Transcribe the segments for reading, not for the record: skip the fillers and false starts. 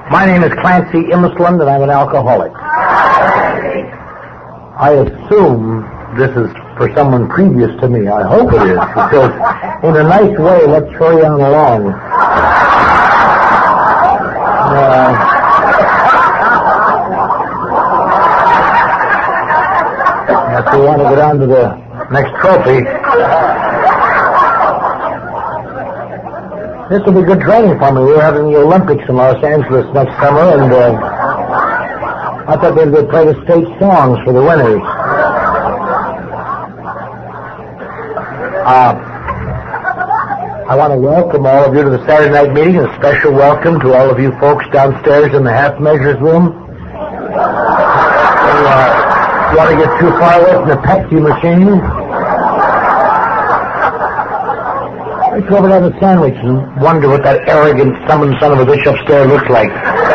My name is Clancy Imisland, and I'm an alcoholic. I assume this is for someone previous to me. I hope it is, because in a nice way, let's hurry on along. If we want to get on to the next trophy, this will be good training for me. We're having the Olympics in Los Angeles next summer, and I thought they'd play the state songs for the winners. I want to welcome all of you to the Saturday night meeting, and a special welcome to all of you folks downstairs in the half measures room. You want to get too far away from the Pepsi machine? Let's go over to have a sandwich and wonder what that arrogant summoned son of a bitch upstairs looks like.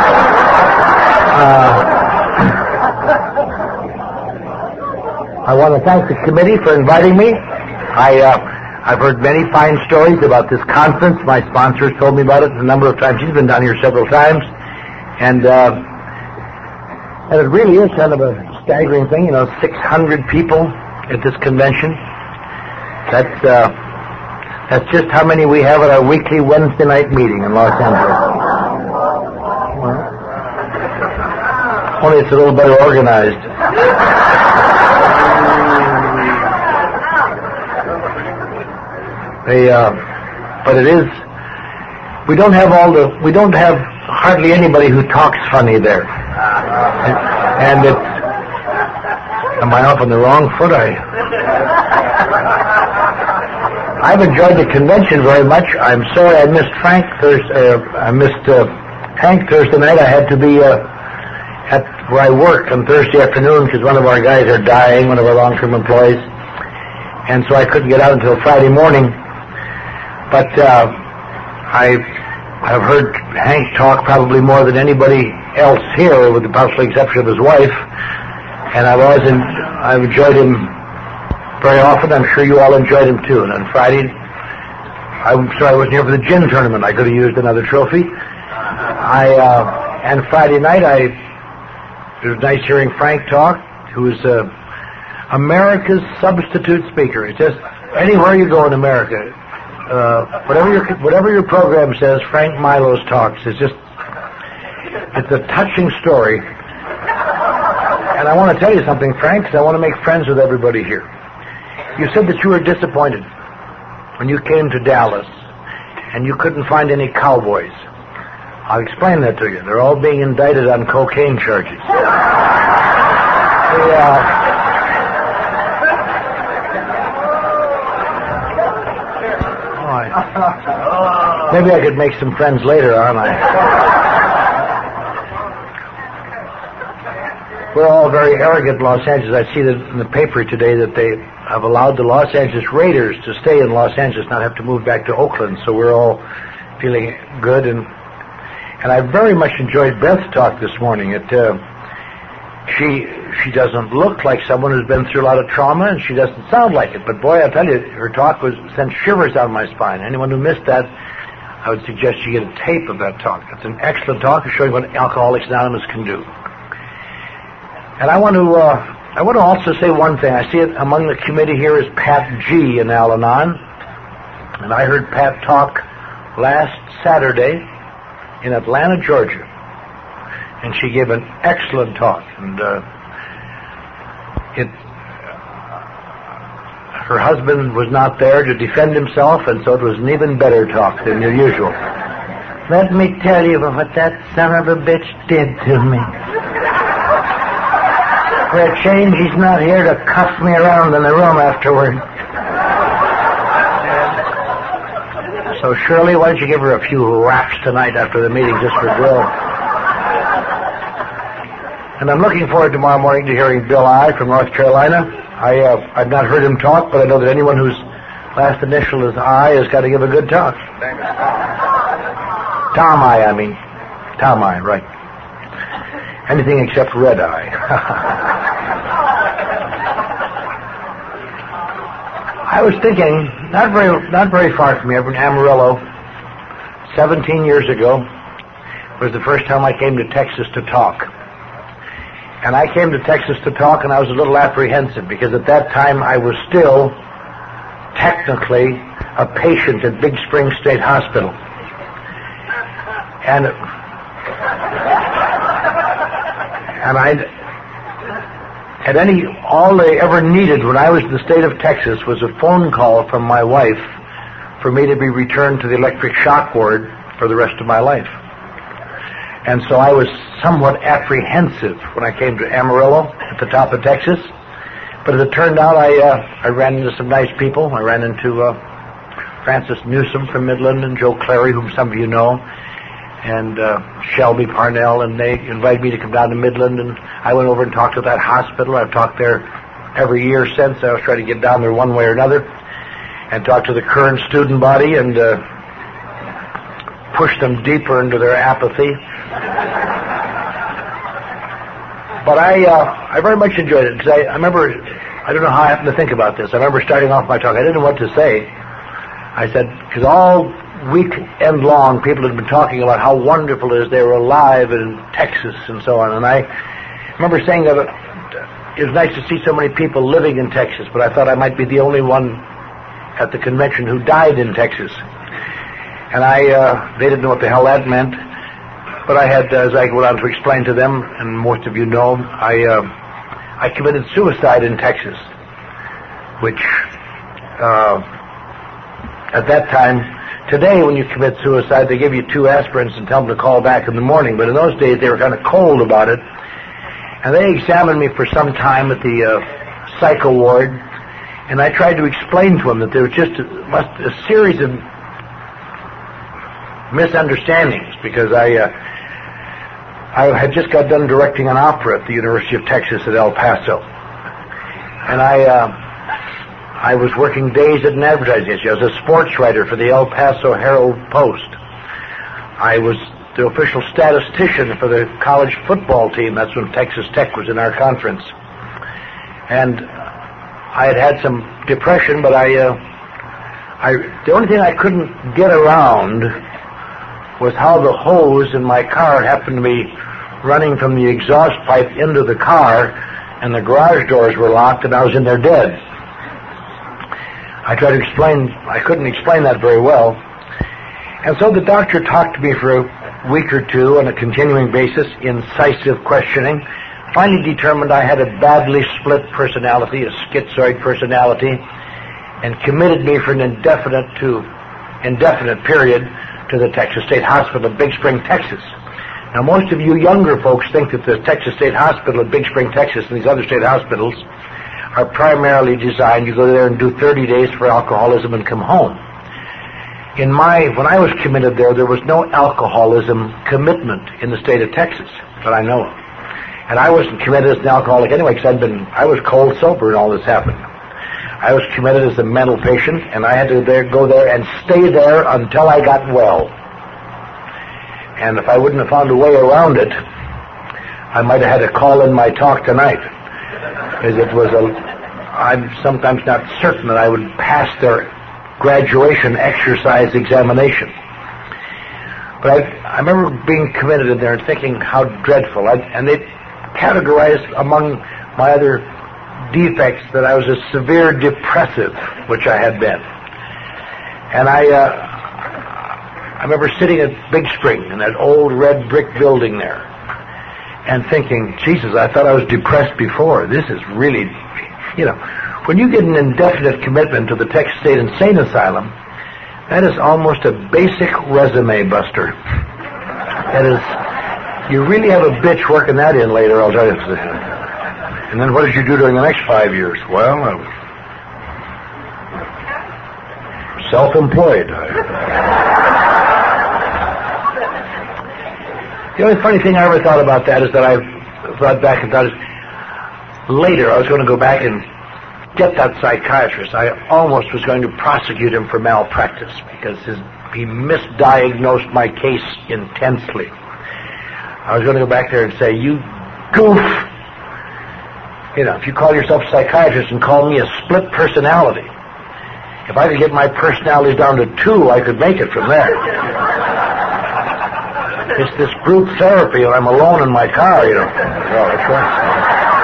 I want to thank the committee for inviting me. I've heard many fine stories about this conference. My sponsor has told me about it a number of times. He's been down here several times. And it really is kind of a staggering thing, 600 people at this convention. That's just how many we have at our weekly Wednesday night meeting in Los Angeles. Only it's a little better organized. But it is. We don't have hardly anybody who talks funny there. And it's. Am I off on the wrong foot? I've enjoyed the convention very much. I'm sorry I missed Hank Thursday night. I had to be at where I work on Thursday afternoon because one of our guys are dying, one of our long-term employees, and so I couldn't get out until Friday morning. But I've heard Hank talk probably more than anybody else here, with the possible exception of his wife, and I've enjoyed him very often. I'm sure you all enjoyed him too. And on Friday, I'm sorry I wasn't here for the gin tournament. I could have used another trophy. And Friday night, it was nice hearing Frank talk, who is America's substitute speaker. It's just anywhere you go in America, whatever your program says, Frank Milos talks. It's a touching story. And I want to tell you something, Frank, because I want to make friends with everybody here. You said that you were disappointed when you came to Dallas and you couldn't find any cowboys. I'll explain that to you. They're all being indicted on cocaine charges. Maybe I could make some friends later on. We're all very arrogant in Los Angeles. I see that in the paper today that they have allowed the Los Angeles Raiders to stay in Los Angeles, not have to move back to Oakland. So we're all feeling good. And I very much enjoyed Beth's talk this morning. She doesn't look like someone who's been through a lot of trauma, and she doesn't sound like it. But boy, I tell you, her talk sent shivers down my spine. Anyone who missed that, I would suggest you get a tape of that talk. It's an excellent talk showing what Alcoholics Anonymous can do. And I want to also say one thing. I see it among the committee here is Pat G. in Al-Anon. And I heard Pat talk last Saturday in Atlanta, Georgia. And she gave an excellent talk. And her husband was not there to defend himself, and so it was an even better talk than usual. Let me tell you what that son of a bitch did to me. For a change, he's not here to cuff me around in the room afterward. So, Shirley, why don't you give her a few raps tonight after the meeting just for drill? And I'm looking forward tomorrow morning to hearing Bill I. from North Carolina. I've not heard him talk, but I know that anyone whose last initial is I has got to give a good talk. Tom I mean. Tom I, right. Anything except red eye. I was thinking, not very far from here, in Amarillo, 17 years ago, was the first time I came to Texas to talk. And I came to Texas to talk, and I was a little apprehensive because at that time I was still technically a patient at Big Spring State Hospital. And all they ever needed when I was in the state of Texas was a phone call from my wife for me to be returned to the electric shock ward for the rest of my life. And so I was somewhat apprehensive when I came to Amarillo at the top of Texas. But as it turned out, I ran into some nice people. I ran into Francis Newsom from Midland and Joe Clary, whom some of you know, and Shelby Parnell, and they invited me to come down to Midland, and I went over and talked to that hospital. I've talked there every year since. I was trying to get down there one way or another and talk to the current student body and push them deeper into their apathy. But I very much enjoyed it, because I remember, I don't know how I happened to think about this. I remember starting off my talk. I didn't know what to say. I said, because all weekend long people had been talking about how wonderful it is they were alive in Texas and so on. And I remember saying that it was nice to see so many people living in Texas, but I thought I might be the only one at the convention who died in Texas. And they didn't know what the hell that meant. But I had, as I went on to explain to them, and most of you know, I committed suicide in Texas, which at that time, today when you commit suicide, they give you 2 aspirins and tell them to call back in the morning. But in those days, they were kind of cold about it. And they examined me for some time at the psycho ward, and I tried to explain to them that there was just a series of misunderstandings, because I had just got done directing an opera at the University of Texas at El Paso, and I was working days at an advertising agency. I was a sports writer for the El Paso Herald-Post. I was the official statistician for the college football team. That's when Texas Tech was in our conference, and I had some depression, but the only thing I couldn't get around was how the hose in my car happened to be running from the exhaust pipe into the car, and the garage doors were locked, and I was in there dead. I tried to explain, I couldn't explain that very well. And so the doctor talked to me for a week or two on a continuing basis, incisive questioning, finally determined I had a badly split personality, a schizoid personality, and committed me for an indefinite period to the Texas State Hospital at Big Spring, Texas. Now, most of you younger folks think that the Texas State Hospital at Big Spring, Texas, and these other state hospitals are primarily designed, you go there and do 30 days for alcoholism and come home. When I was committed there was no alcoholism commitment in the state of Texas that I know of. And I wasn't committed as an alcoholic anyway, because I was cold sober and all this happened. I was committed as a mental patient, and I had to go there and stay there until I got well. And if I wouldn't have found a way around it, I might have had to call in my talk tonight, because I'm sometimes not certain that I would pass their graduation exercise examination. But I remember being committed in there and thinking how dreadful. And they categorized among my other defects that I was a severe depressive, which I had been. And I remember sitting at Big Spring in that old red brick building there and thinking, Jesus, I thought I was depressed before. This is really, when you get an indefinite commitment to the Texas State Insane Asylum, that is almost a basic resume buster. That is, you really have a bitch working that in later, I'll tell you. And then what did you do during the next 5 years? Well, I was self-employed. The only funny thing I ever thought about that is that I thought back and thought, later I was going to go back and get that psychiatrist. I almost was going to prosecute him for malpractice because he misdiagnosed my case intensely. I was going to go back there and say, you goof! If you call yourself a psychiatrist and call me a split personality, if I could get my personalities down to 2, I could make it from there. It's this group therapy when I'm alone in my car, you know. Well, that's right.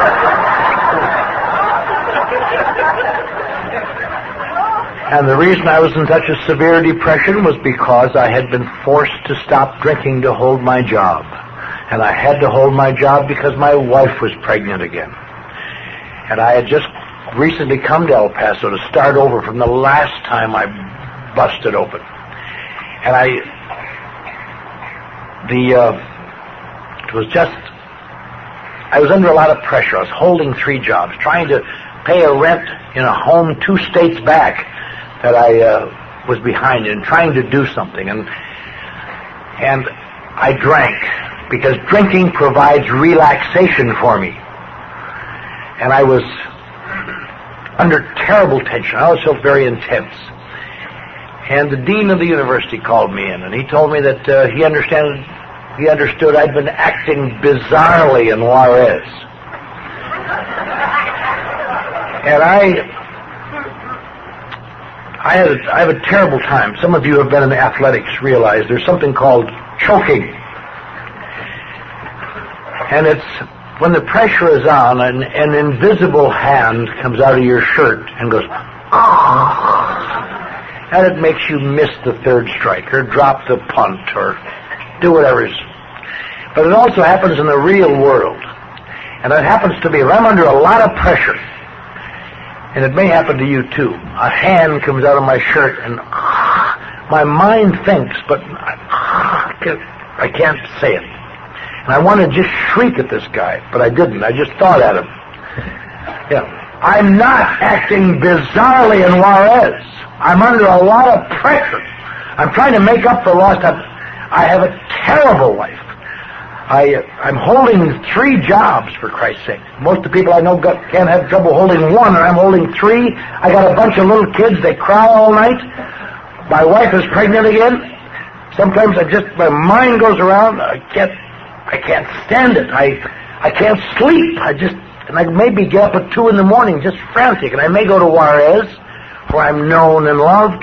And the reason I was in such a severe depression was because I had been forced to stop drinking to hold my job. And I had to hold my job because my wife was pregnant again. And I had just recently come to El Paso to start over from the last time I busted open. And I was under a lot of pressure. I was holding 3 jobs, trying to pay a rent in a home 2 states back that I was behind in, trying to do something. And I drank, because drinking provides relaxation for me. And I was under terrible tension. I always felt very intense. And the dean of the university called me in, and he told me that he understood I'd been acting bizarrely in Juarez. And I have a terrible time. Some of you who have been in athletics realize there's something called choking. And it's when the pressure is on, an invisible hand comes out of your shirt and goes, ah, and it makes you miss the 3rd strike or drop the punt or do whatever it is. But it also happens in the real world. And it happens to me. If I'm under a lot of pressure, and it may happen to you too, a hand comes out of my shirt and my mind thinks, but I can't say it. And I want to just shriek at this guy, but I didn't. I just thought at him. Yeah. I'm not acting bizarrely in Juarez. I'm under a lot of pressure. I'm trying to make up for lost time. I have a terrible life. I'm holding 3 jobs, for Christ's sake. Most of the people I know can't have trouble holding 1, and I'm holding 3. I got a bunch of little kids. They cry all night. My wife is pregnant again. Sometimes my mind goes around. I can't stand it. I can't sleep. And I maybe get up at 2 in the morning, just frantic. And I may go to Juarez, where I'm known and loved.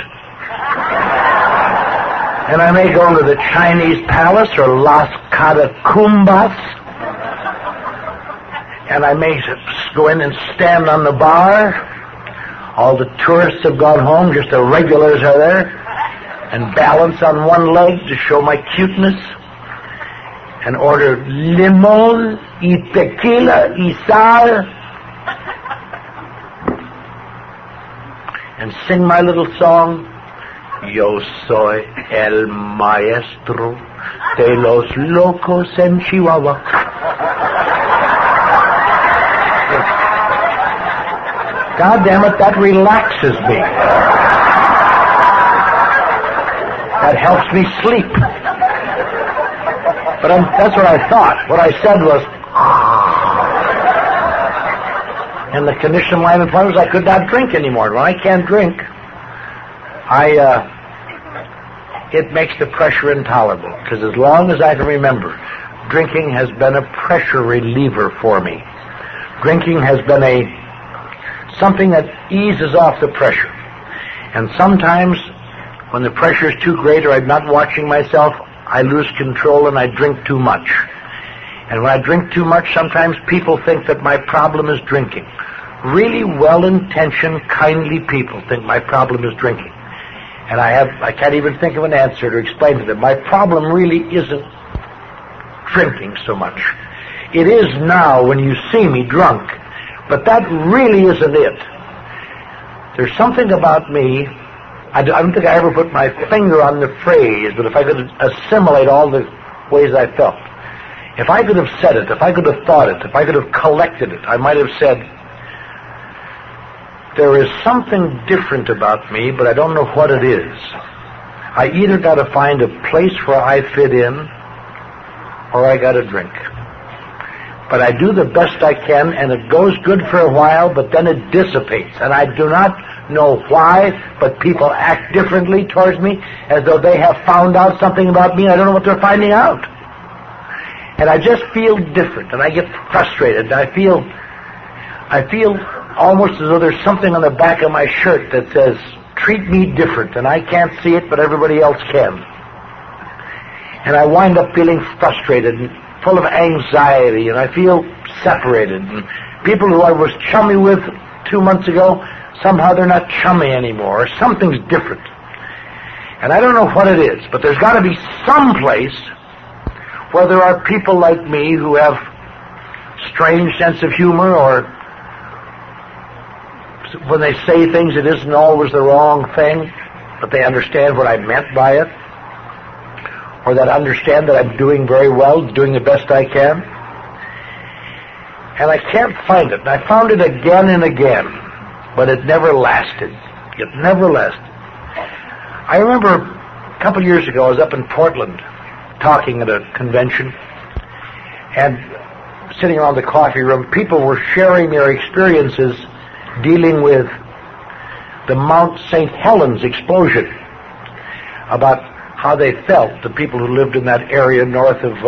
And I may go to the Chinese Palace or Las Catacumbas. And I may go in and stand on the bar. All the tourists have gone home, just the regulars are there. And balance on one leg to show my cuteness. And order limon y tequila y sal. And sing my little song. Yo soy el maestro de los locos en Chihuahua. God damn it, that relaxes me. That helps me sleep. But that's what I thought. What I said was, and the condition line in front was I could not drink anymore. When I can't drink, it makes the pressure intolerable, because as long as I can remember, drinking has been a pressure reliever for me. Drinking has been something that eases off the pressure. And sometimes, when the pressure is too great or I'm not watching myself, I lose control and I drink too much. And when I drink too much, sometimes people think that my problem is drinking. Really well-intentioned, kindly people think my problem is drinking. And I can't even think of an answer to explain to them. My problem really isn't drinking so much. It is now when you see me drunk, but that really isn't it. There's something about me, I don't think I ever put my finger on the phrase, but if I could assimilate all the ways I felt, if I could have said it, if I could have thought it, if I could have collected it, I might have said, there is something different about me, but I don't know what it is. I either got to find a place where I fit in, or I got to drink. But I do the best I can, and it goes good for a while, but then it dissipates. And I do not know why, but people act differently towards me, as though they have found out something about me, and I don't know what they're finding out. And I just feel different, and I get frustrated. I feel almost as though there's something on the back of my shirt that says, treat me different, and I can't see it, but everybody else can. And I wind up feeling frustrated and full of anxiety, and I feel separated. And people who I was chummy with 2 months ago, somehow they're not chummy anymore, or something's different. And I don't know what it is, but there's got to be some place where there are people like me who have strange sense of humor, or when they say things, it isn't always the wrong thing, but they understand what I meant by it, or that understand that I'm doing very well, doing the best I can. And I can't find it. And I found it again and again, but it never lasted. It never lasted. I remember a couple of years ago, I was up in Portland talking at a convention, and sitting around the coffee room, people were sharing their experiences dealing with the Mount St. Helens explosion, about how they felt, the people who lived in that area north of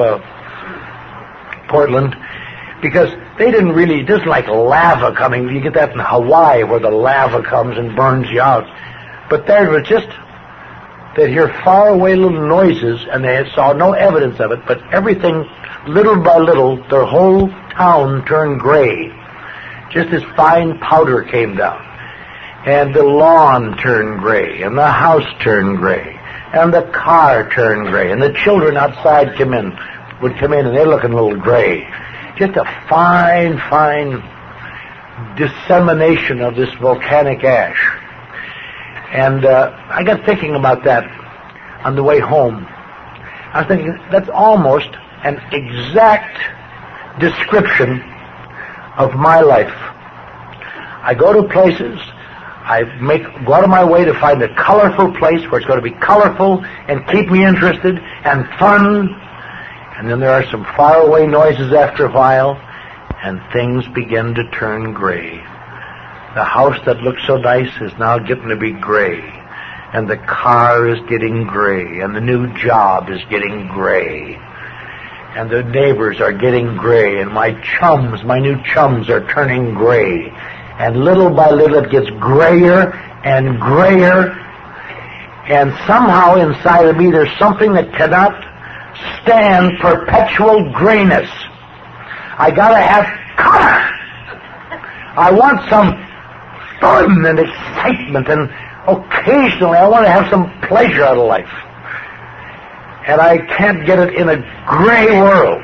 Portland, because they didn't really, it isn't like lava coming. You get that in Hawaii where the lava comes and burns you out. But there was just, they'd hear faraway little noises, and they saw no evidence of it, but everything, little by little, their whole town turned gray. Just as fine powder came down. And the lawn turned gray, and the house turned gray, and the car turned gray, and the children outside would come in, and they're looking a little gray. Just a fine, fine dissemination of this volcanic ash. And I got thinking about that on the way home. I was thinking, that's almost an exact description of my life. I go to places, go out of my way to find a colorful place where it's going to be colorful and keep me interested and fun. And then there are some faraway noises after a while, and things begin to turn gray. The house that looked so nice is now getting to be gray, and the car is getting gray, and the new job is getting gray, and the neighbors are getting gray, and my new chums are turning gray. And little by little it gets grayer and grayer, and somehow inside of me there's something that cannot stand perpetual grayness. I gotta have color. I want some fun and excitement, and occasionally I want to have some pleasure out of life. And I can't get it in a gray world.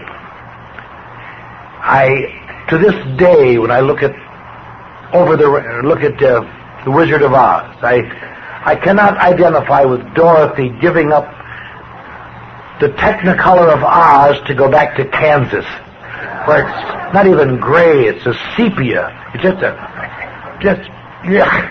To this day, when I look at the Wizard of Oz, I cannot identify with Dorothy giving up the Technicolor of Oz to go back to Kansas, where it's not even gray, it's a sepia. It's yuck.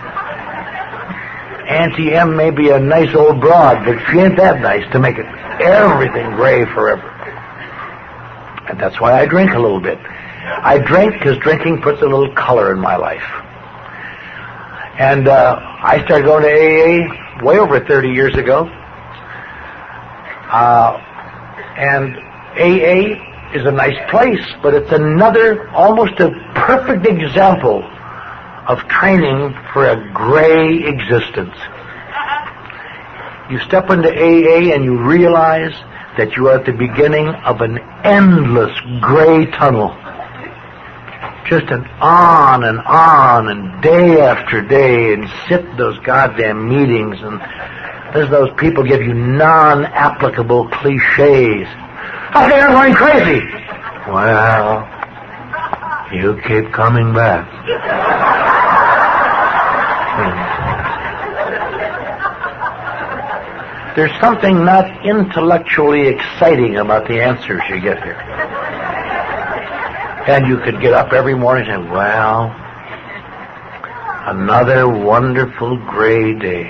Auntie M may be a nice old broad, but she ain't that nice to make it everything gray forever. And that's why I drink a little bit. I drink because drinking puts a little color in my life. And I started going to AA way over 30 years ago. And AA is a nice place, but it's another, almost a perfect example of training for a gray existence. You step into AA and you realize that you are at the beginning of an endless gray tunnel. Just an on and day after day, and sit in those goddamn meetings, and there's those people give you non-applicable cliches. I think I'm going crazy. Well, you keep coming back. There's something not intellectually exciting about the answers you get here. And you could get up every morning and say, well, another wonderful gray day.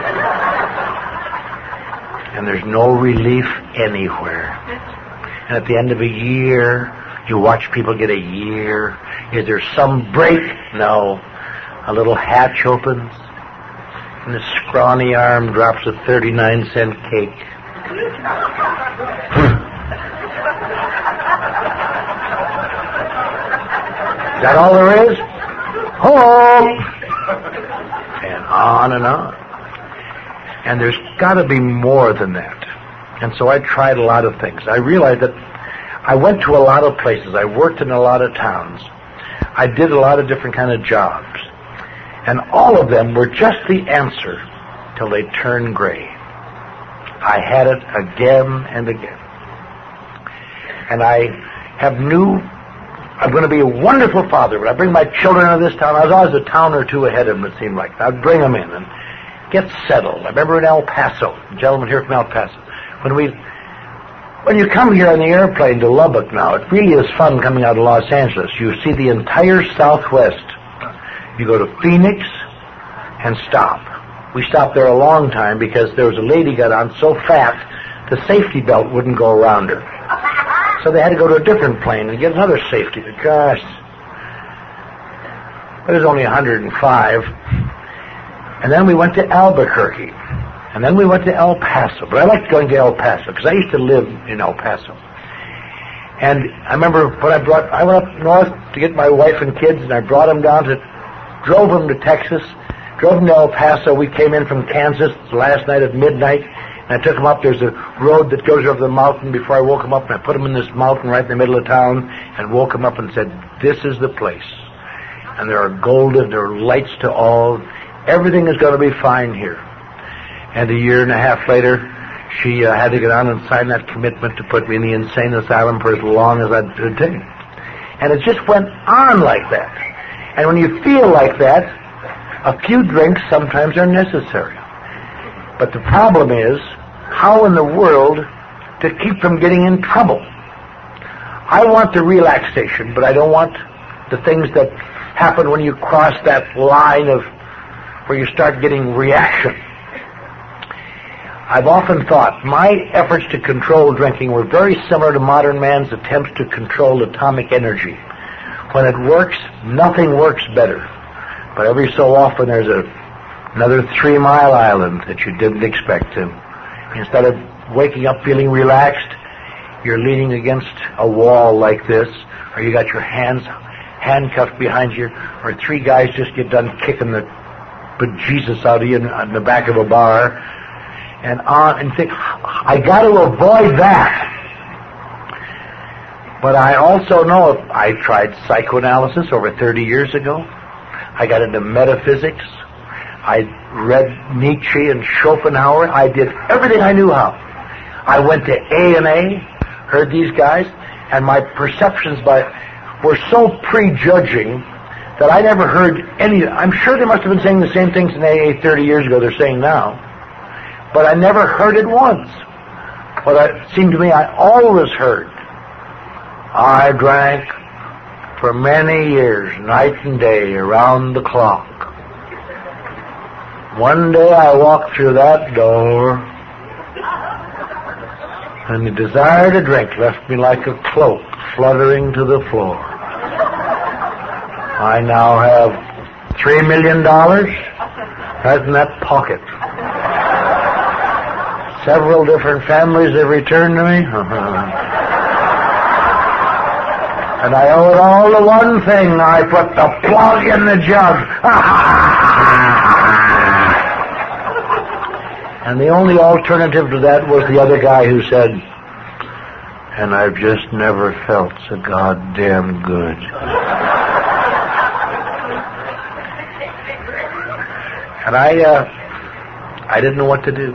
And there's no relief anywhere. And at the end of a year, you watch people get a year. Is there some break? No. A little hatch opens, and a scrawny arm drops a 39-cent cake. Is that all there is? Home! And on and on. And there's got to be more than that. And so I tried a lot of things. I realized that I went to a lot of places. I worked in a lot of towns. I did a lot of different kind of jobs. And all of them were just the answer till they turned gray. I had it again and again. And I knew I'm going to be a wonderful father. When I bring my children into this town, I was always a town or two ahead of them, it seemed like. I'd bring them in and get settled. I remember in El Paso, a gentleman here from El Paso. When you come here on the airplane to Lubbock now, it really is fun coming out of Los Angeles. You see the entire Southwest. You go to Phoenix and stop. We stopped there a long time because there was a lady got on so fat the safety belt wouldn't go around her. So they had to go to a different plane and get another safety. Gosh. It was only 105. And then we went to Albuquerque. And then we went to El Paso. But I liked going to El Paso because I used to live in El Paso. And I remember when I went up north to get my wife and kids, and I brought them drove them to Texas, drove them to El Paso. We came in from Kansas last night at midnight, and I took them up. There's a road that goes over the mountain before I woke them up, and I put them in this mountain right in the middle of town and woke them up and said, this is the place. And there are there are lights to all. Everything is going to be fine here. And a year and a half later, she had to get on and sign that commitment to put me in the insane asylum for as long as I'd take. And it just went on like that. And when you feel like that, a few drinks sometimes are necessary. But the problem is, how in the world to keep from getting in trouble? I want the relaxation, but I don't want the things that happen when you cross that line of where you start getting reaction. I've often thought my efforts to control drinking were very similar to modern man's attempts to control atomic energy. When it works, nothing works better. But every so often there's another 3 Mile Island that you didn't expect to. Instead of waking up feeling relaxed, you're leaning against a wall like this, or you got your hands handcuffed behind you, or 3 guys just get done kicking the bejesus out of you in the back of a bar. And think, I got to avoid that. But I also know I tried psychoanalysis over 30 years ago. I got into metaphysics. I read Nietzsche and Schopenhauer. I did everything I knew how. I went to A&A, heard these guys, and my perceptions were so prejudging that I never heard any. I'm sure they must have been saying the same things in AA 30 years ago they're saying now. But I never heard it once. But it seemed to me I always heard. I drank for many years, night and day, around the clock. One day I walked through that door, and the desire to drink left me like a cloak fluttering to the floor. I now have $3 million right in that pocket. Several different families have returned to me. And I owe it all to one thing. I put the plug in the jug. And the only alternative to that was the other guy who said, and I've just never felt so goddamn good. And I didn't know what to do.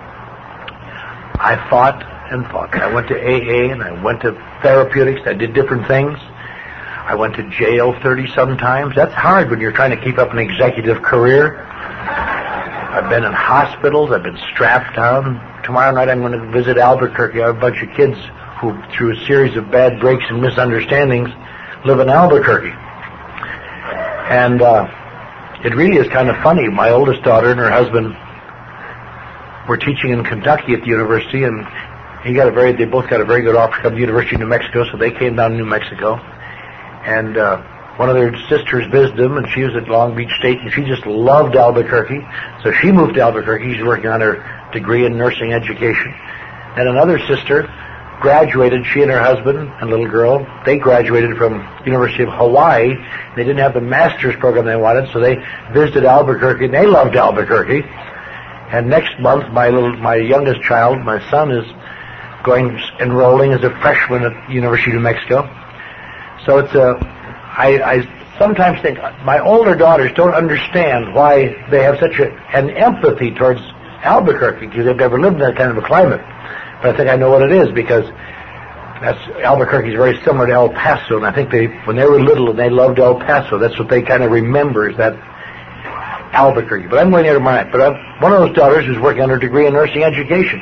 I fought and fought. I went to AA and I went to therapeutics. I did different things. I went to jail 30-some times. That's hard when you're trying to keep up an executive career. I've been in hospitals. I've been strapped down. Tomorrow night I'm going to visit Albuquerque. I have a bunch of kids who, through a series of bad breaks and misunderstandings, live in Albuquerque. And it really is kind of funny. My oldest daughter and her husband were teaching in Kentucky at the university, and they both got a very good offer to come to the University of New Mexico, so they came down to New Mexico. And one of their sisters visited them, and she was at Long Beach State, and she just loved Albuquerque. So she moved to Albuquerque. She's working on her degree in nursing education. And another sister graduated, she and her husband and little girl, they graduated from University of Hawaii. They didn't have the master's program they wanted, so they visited Albuquerque, and they loved Albuquerque. And next month, my youngest child, my son, is enrolling as a freshman at the University of New Mexico. So I sometimes think my older daughters don't understand why they have such an empathy towards Albuquerque, because they've never lived in that kind of a climate. But I think I know what it is, because Albuquerque is very similar to El Paso, and I think when they were little and they loved El Paso, that's what they kind of remember, is that Albuquerque. But I'm going there tomorrow night. But one of those daughters is working on her degree in nursing education.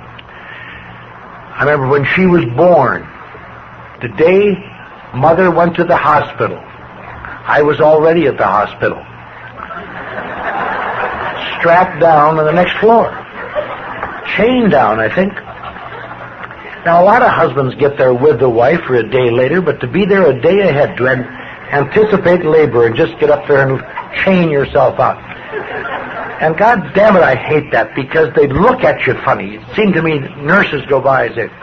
I remember when she was born, the day Mother went to the hospital, I was already at the hospital, strapped down on the next floor, chained down, I think. Now, a lot of husbands get there with the wife for a day later, but to be there a day ahead, to anticipate labor and just get up there and chain yourself out. And God damn it, I hate that, because they look at you funny. It seemed to me nurses go by and say,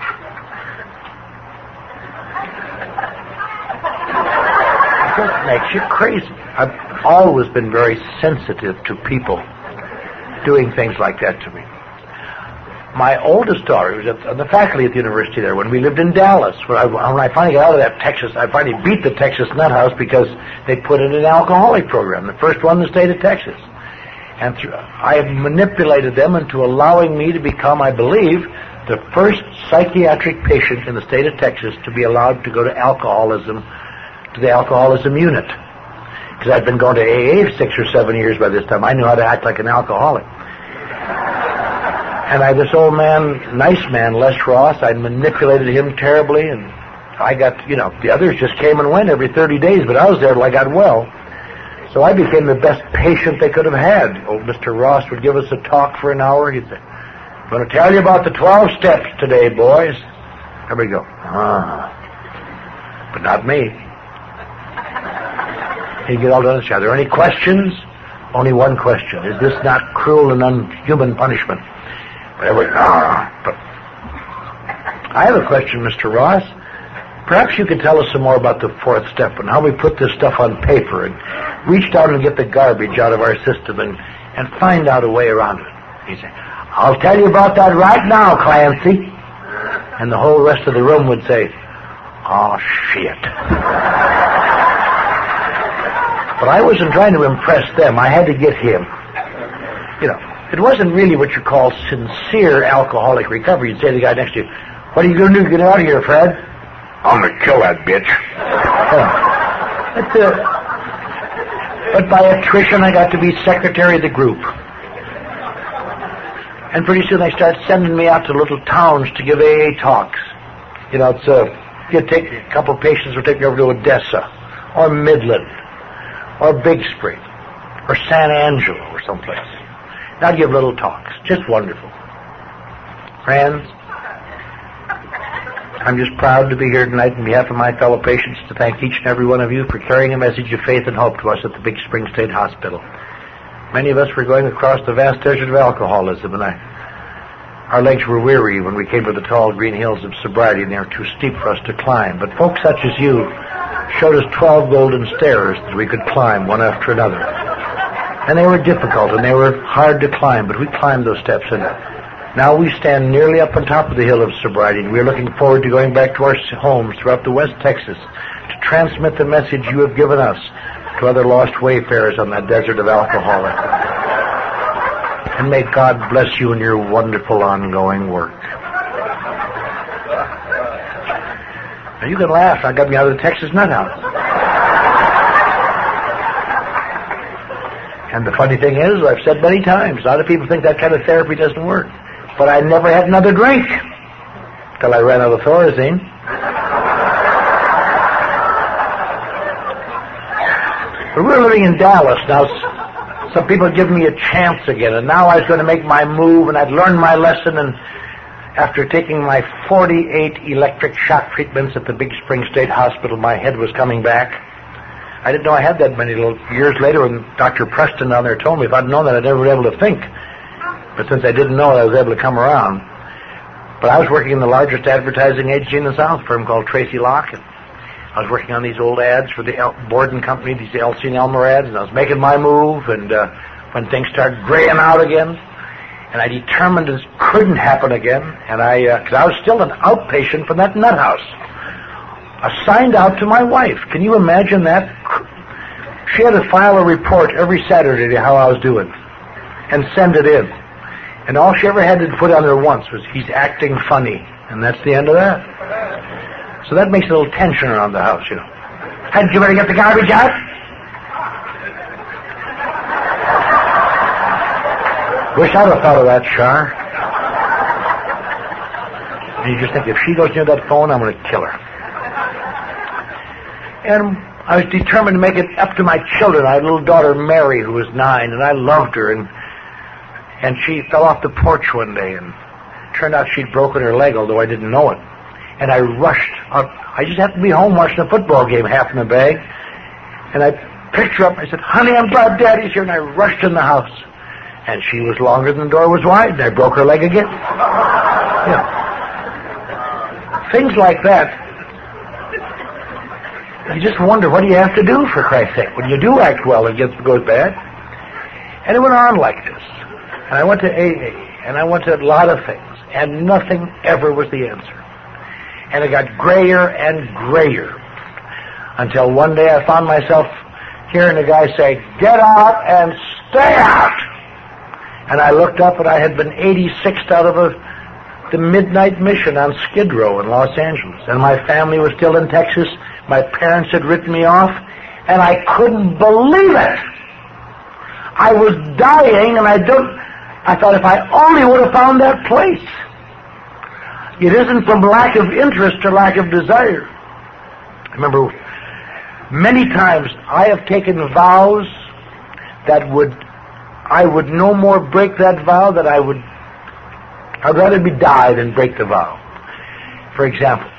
it makes you crazy. I've always been very sensitive to people doing things like that to me. My oldest daughter was on the faculty at the university there when we lived in Dallas. When I finally got out of that Texas, I finally beat the Texas Nut House because they put in an alcoholic program, the first one in the state of Texas. And I have manipulated them into allowing me to become, I believe, the first psychiatric patient in the state of Texas to be allowed to go to the alcoholism unit. Because I'd been going to AA 6 or 7 years by this time. I knew how to act like an alcoholic. And this old man, nice man, Les Ross, I manipulated him terribly, and I got, the others just came and went every 30 days, but I was there till I got well. So I became the best patient they could have had. Old Mr. Ross would give us a talk for an hour. He'd say, I'm going to tell you about the 12 steps today, boys. There we go. But not me. He'd get all done and say, are there any questions? Only one question. Is this not cruel and unhuman punishment? But I have a question, Mr. Ross. Perhaps you could tell us some more about the 4th step and how we put this stuff on paper and reach down and get the garbage out of our system and find out a way around it. He said, I'll tell you about that right now, Clancy. And the whole rest of the room would say, oh, shit. But I wasn't trying to impress them. I had to get him. It wasn't really what you call sincere alcoholic recovery. You'd say to the guy next to you, what are you going to do to get out of here, Fred? I'm going to kill that bitch. But by attrition, I got to be secretary of the group. And pretty soon they start sending me out to little towns to give AA talks. You'd take a couple of patients would take me over to Odessa, or Midland, or Big Spring, or San Angelo, or someplace. And I'd give little talks. Just wonderful. Friends, I'm just proud to be here tonight on behalf of my fellow patients to thank each and every one of you for carrying a message of faith and hope to us at the Big Spring State Hospital. Many of us were going across the vast desert of alcoholism, and our legs were weary when we came to the tall green hills of sobriety, and they were too steep for us to climb. But folks such as you showed us 12 golden stairs that we could climb one after another. And they were difficult, and they were hard to climb, but we climbed those steps, and now we stand nearly up on top of the hill of sobriety, and we're looking forward to going back to our homes throughout the West Texas to transmit the message you have given us to other lost wayfarers on that desert of alcohol. And may God bless you in your wonderful ongoing work. Now you can laugh. I got me out of the Texas Nut House. And the funny thing is, I've said many times, a lot of people think that kind of therapy doesn't work. But I never had another drink till I ran out of Thorazine. But we're living in Dallas now. Some people give me a chance again, and now I was going to make my move, and I'd learned my lesson, and after taking my 48 electric shock treatments at the Big Spring State Hospital, my head was coming back. I didn't know I had that many. Years later, when Dr. Preston down there told me, if I'd known that, I'd never been able to think. But since I didn't know it, I was able to come around. But I was working in the largest advertising agency in the South, a firm called Tracy Locke. And I was working on these old ads for the Borden Company, these Elsie and Elmer ads, and I was making my move, and when things started graying out again, And I determined this couldn't happen again, and because I was still an outpatient from that nut house, assigned out to my wife. Can you imagine that? She had to file a report every Saturday how I was doing, and send it in. And all she ever had to put on there once was, he's acting funny, and that's the end of that. So that makes a little tension around the house, you know. Hadn't you better get the garbage out? Wish I'd have thought of that, Char. And you just think, if she goes near that phone, I'm going to kill her. And I was determined to make it up to my children. I had a little daughter, Mary, who was 9, and I loved her. And she fell off the porch one day, and it turned out she'd broken her leg, although I didn't know it. And I rushed out. I just happened to be home watching a football game, half in the bag. And I picked her up. I said, honey, I'm glad Daddy's here. And I rushed in the house. And she was longer than the door was wide, and I broke her leg again. Yeah. Things like that. You just wonder, what do you have to do, for Christ's sake? When you do act well, it goes bad. And it went on like this. And I went to AA, and I went to a lot of things, and nothing ever was the answer. And it got grayer and grayer, until one day I found myself hearing a guy say, get out and stay out! And I looked up, and I had been 86th out of the midnight mission on Skid Row in Los Angeles. And my family was still in Texas. My parents had written me off, and I couldn't believe it. I was dying, and I thought, if I only would have found that place. It isn't from lack of interest or lack of desire. I remember many times I have taken vows that I would no more break that vow, that I'd rather die than break the vow. For example,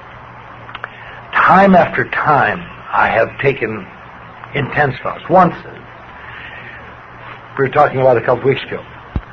time after time I have taken intense vows. Once, we were talking about a couple weeks ago,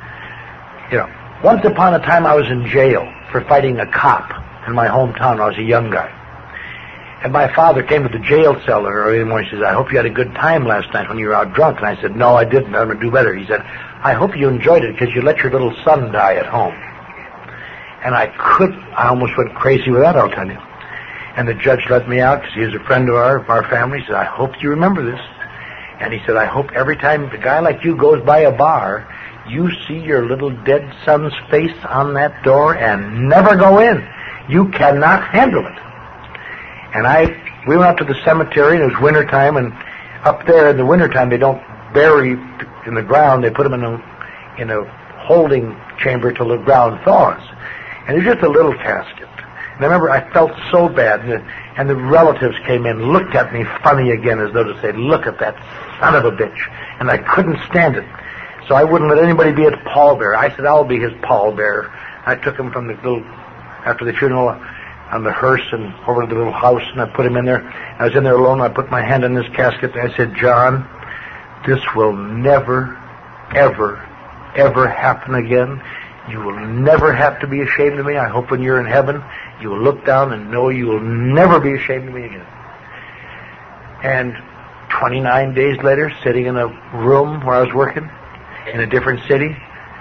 once upon a time I was in jail for fighting a cop in my hometown when I was a young guy. And my father came to the jail cell early in the morning. He says, I hope you had a good time last night when you were out drunk. And I said, no, I didn't. I'm going to do better. He said, I hope you enjoyed it because you let your little son die at home. And I almost went crazy with that, I'll tell you. And the judge let me out because he was a friend of our family. He said, I hope you remember this. And he said, I hope every time a guy like you goes by a bar, you see your little dead son's face on that door and never go in. You cannot handle it. And we went up to the cemetery, and it was wintertime, and up there in the wintertime they don't bury in the ground, they put them in a holding chamber till the ground thaws. And it was just a little casket. And I remember I felt so bad, and the relatives came in, looked at me funny again, as though to say, look at that son of a bitch. And I couldn't stand it. So I wouldn't let anybody be his pallbearer. I said, I'll be his pallbearer. I took him from after the funeral, on the hearse and over to the little house, and I put him in there. I was in there alone. I put my hand in this casket, and I said, John, this will never, ever, ever happen again. You will never have to be ashamed of me. I hope when you're in heaven, you will look down and know you will never be ashamed of me again. And 29 days later, sitting in a room where I was working in a different city,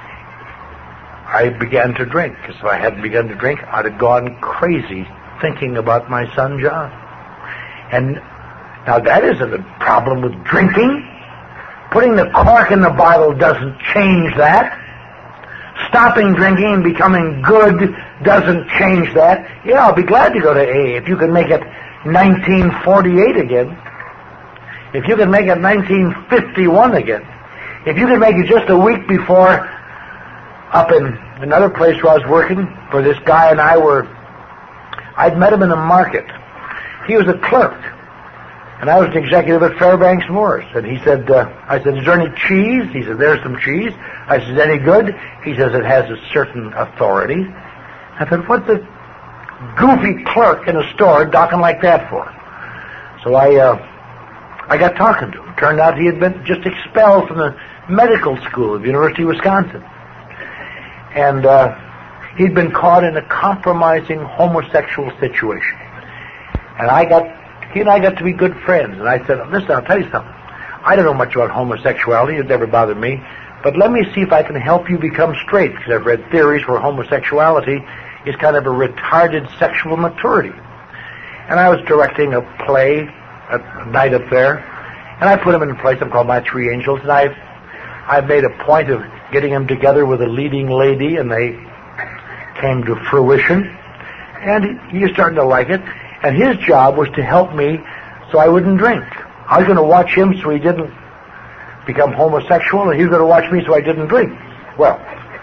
I began to drink, because if I hadn't begun to drink, I'd have gone crazy thinking about my son John. And now that isn't a problem with drinking. Putting the cork in the bottle doesn't change that. Stopping drinking and becoming good doesn't change that. Yeah, I'll be glad to go to AA if you can make it 1948 again. If you can make it 1951 again. If you can make it just a week before, up in another place where I was working, where this guy and I'd met him in the market. He was a clerk, and I was an executive at Fairbanks Morse. And he said, I said, is there any cheese? He said, there's some cheese. I said, any good? He says, it has a certain authority. I said, what's a goofy clerk in a store talking like that for? So I got talking to him. Turned out he had been just expelled from the medical school of the University of Wisconsin. And he'd been caught in a compromising homosexual situation. And he and I got to be good friends. And I said, listen, I'll tell you something. I don't know much about homosexuality. It never bothered me. but let me see if I can help you become straight, because I've read theories where homosexuality is kind of a retarded sexual maturity. And I was directing a play at night up there, and I put him in a place called My Three Angels, and I made a point of getting him together with a leading lady, and they came to fruition, and he was starting to like it, and his job was to help me so I wouldn't drink. I was going to watch him so he didn't become homosexual, and he was going to watch me so I didn't drink. Well,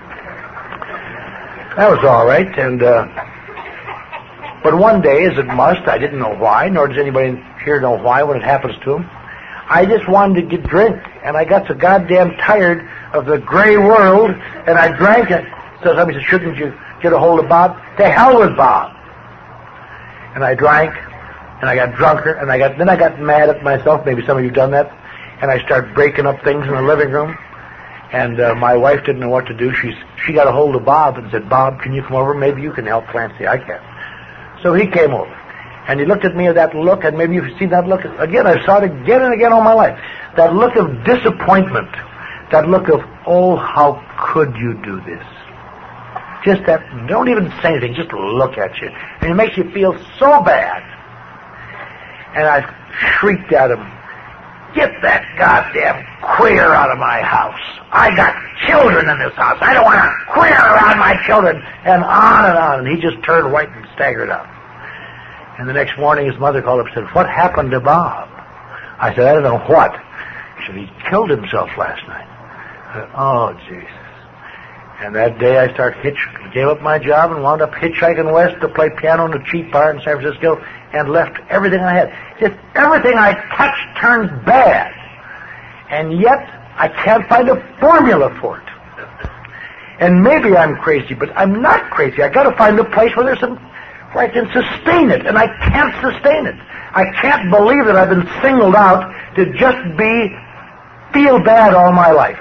that was all right, and but one day, as it must, I didn't know why, nor does anybody here know why when it happens to them, I just wanted to get drink, and I got so goddamn tired of the gray world, and I drank it. So somebody said, shouldn't you get a hold of Bob? To hell with Bob. And I drank, and I got drunker, and then I got mad at myself. Maybe some of you have done that. And I started breaking up things in the living room. And my wife didn't know what to do. She got a hold of Bob and said, Bob, can you come over? Maybe you can help Clancy. I can. So he came over. And he looked at me with that look, and maybe you've seen that look. Again, I saw it again and again all my life. That look of disappointment. That look of, oh, how could you do this? Just that, don't even say anything, just look at you. And it makes you feel so bad. And I shrieked at him, get that goddamn queer out of my house. I got children in this house. I don't want a queer around my children. And on. And he just turned white and staggered out. And the next morning his mother called up and said, what happened to Bob? I said, I don't know what. She said, he killed himself last night. I said, oh, Jesus. And that day I gave up my job and wound up hitchhiking west to play piano in a cheap bar in San Francisco and left everything I had. Just everything I touched turned bad. And yet I can't find a formula for it. And maybe I'm crazy, but I'm not crazy. I got to find a place where where I can sustain it, and I can't sustain it. I can't believe that I've been singled out to just feel bad all my life.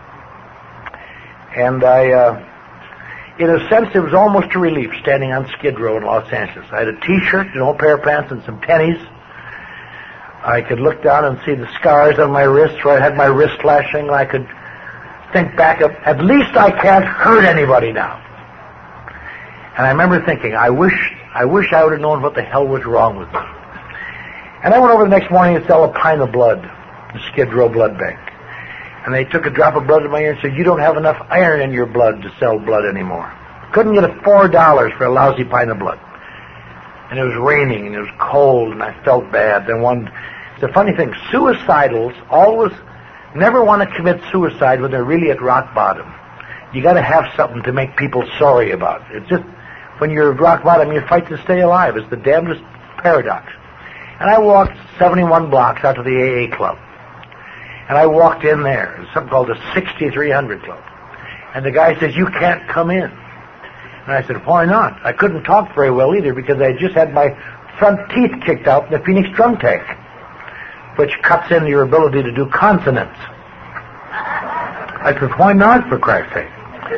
And in a sense, it was almost a relief standing on Skid Row in Los Angeles. I had a T-shirt, an old pair of pants, and some pennies. I could look down and see the scars on my wrists where I had my wrist flashing. I could think back of, at least I can't hurt anybody now. And I remember thinking, I wish I would have known what the hell was wrong with me. And I went over the next morning to sell a pint of blood, the Skid Row Blood Bank. And they took a drop of blood in my ear and said, you don't have enough iron in your blood to sell blood anymore. Couldn't get $4 for a lousy pint of blood. And it was raining, and it was cold, and I felt bad. It's a funny thing, suicidals always never want to commit suicide when they're really at rock bottom. You got to have something to make people sorry about. It's just, when you're at rock bottom, you fight to stay alive. It's the damnedest paradox. And I walked 71 blocks out to the AA club. And I walked in there. It's something called the 6300 Club. And the guy says, you can't come in. And I said, why not? I couldn't talk very well either because I just had my front teeth kicked out in the Phoenix drum tank, which cuts into your ability to do consonants. I said, why not, for Christ's sake?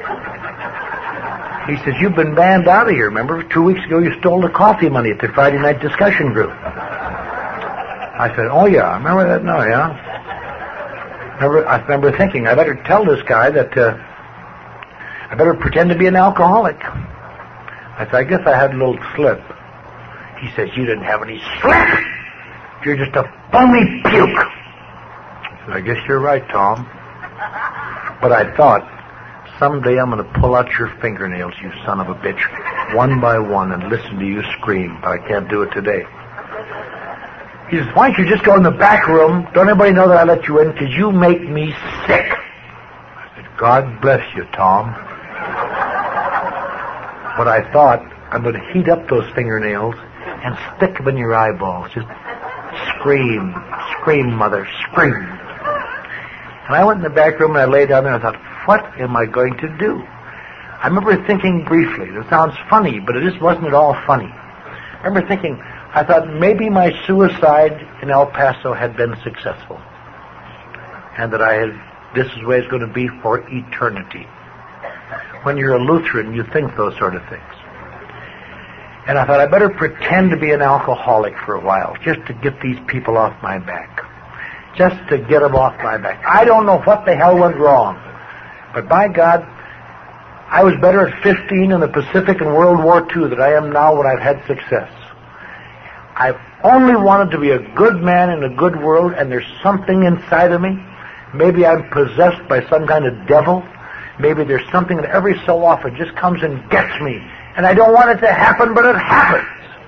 He says, you've been banned out of here. Remember, 2 weeks ago you stole the coffee money at the Friday night discussion group. I said, oh yeah, I remember that now, yeah. I remember thinking, I better tell this guy that I better pretend to be an alcoholic. I said, I guess I had a little slip. He says, you didn't have any slip. You're just a phony puke. I said, I guess you're right, Tom. But I thought, someday I'm going to pull out your fingernails, you son of a bitch, one by one and listen to you scream. But I can't do it today. He says, why don't you just go in the back room? Don't everybody know that I let you in? Because you make me sick. I said, God bless you, Tom. But I thought, I'm going to heat up those fingernails and stick them in your eyeballs. Just scream, scream, mother, scream. And I went in the back room and I lay down there and I thought, what am I going to do? I remember thinking briefly, it sounds funny, but it just wasn't at all funny. I remember thinking, I thought maybe my suicide in El Paso had been successful. And that this is the way it's going to be for eternity. When you're a Lutheran, you think those sort of things. And I thought I better pretend to be an alcoholic for a while, just to get these people off my back. Just to get them off my back. I don't know what the hell went wrong. But by God, I was better at 15 in the Pacific and World War II than I am now when I've had success. I've only wanted to be a good man in a good world, and there's something inside of me. Maybe I'm possessed by some kind of devil. Maybe there's something that every so often just comes and gets me. And I don't want it to happen, but it happens.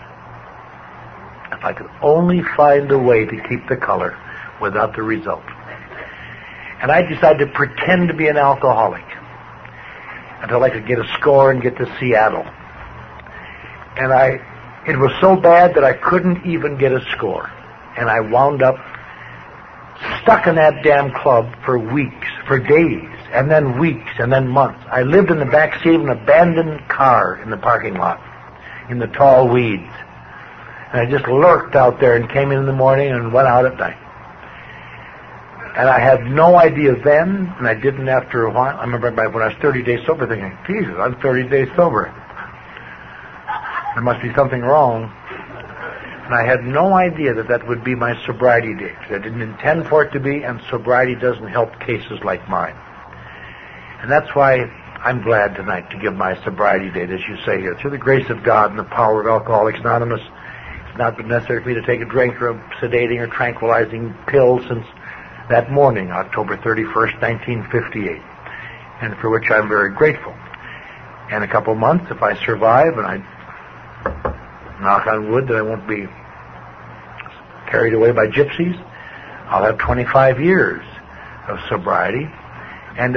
If I could only find a way to keep the color without the result. And I decided to pretend to be an alcoholic until I could get a score and get to Seattle. And it was so bad that I couldn't even get a score. And I wound up stuck in that damn club for weeks, for days, and then weeks, and then months. I lived in the back seat of an abandoned car in the parking lot, in the tall weeds. And I just lurked out there and came in the morning and went out at night. And I had no idea then, and I didn't after a while. I remember when I was 30 days sober thinking, Jesus, I'm 30 days sober. There must be something wrong. And I had no idea that that would be my sobriety date. I didn't intend for it to be, and sobriety doesn't help cases like mine. And that's why I'm glad tonight to give my sobriety date, as you say here. Through the grace of God and the power of Alcoholics Anonymous, it's not been necessary for me to take a drink or a sedating or tranquilizing pill since that morning, October 31st, 1958, and for which I'm very grateful. In a couple of months, if I survive, and I knock on wood that I won't be carried away by gypsies, I'll have 25 years of sobriety. And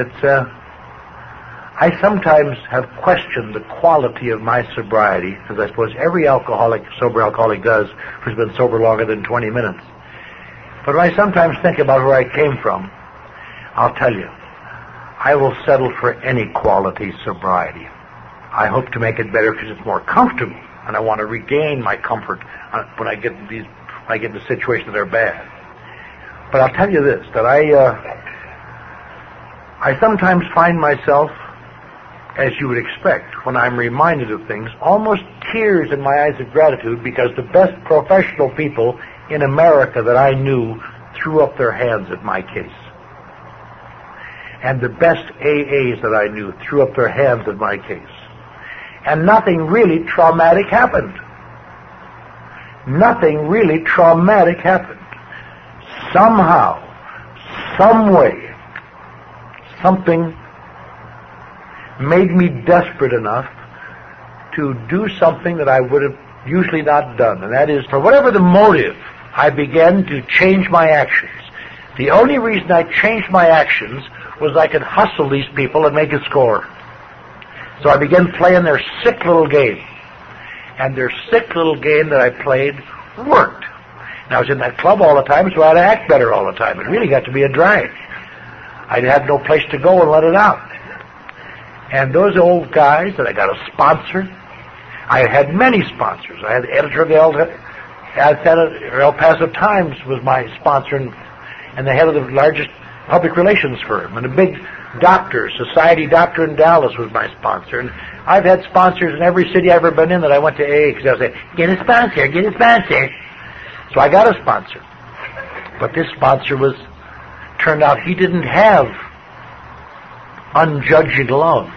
I sometimes have questioned the quality of my sobriety, as I suppose every sober alcoholic does, who's been sober longer than 20 minutes. But when I sometimes think about where I came from, I'll tell you, I will settle for any quality sobriety. I hope to make it better because it's more comfortable, and I want to regain my comfort when I get into situations that are bad. But I'll tell you this, that I sometimes find myself, as you would expect, when I'm reminded of things, almost tears in my eyes of gratitude because the best professional people in America that I knew threw up their hands at my case. And the best AAs that I knew threw up their hands at my case. And nothing really traumatic happened. Nothing really traumatic happened. Somehow, some way, something made me desperate enough to do something that I would have usually not done. And that is, for whatever the motive, I began to change my actions. The only reason I changed my actions was I could hustle these people and make a score. So I began playing their sick little game. And their sick little game that I played worked. And I was in that club all the time, so I had to act better all the time. It really got to be a drag. I had no place to go and let it out. And those old guys that I got a sponsor, I had many sponsors. I had the editor of the El Paso Times was my sponsor, and the head of the largest public relations firm, and a big doctor, Society Doctor in Dallas was my sponsor. And I've had sponsors in every city I've ever been in that I went to AA because I would say, get a sponsor, get a sponsor. So I got a sponsor. But this sponsor turned out he didn't have unjudging love.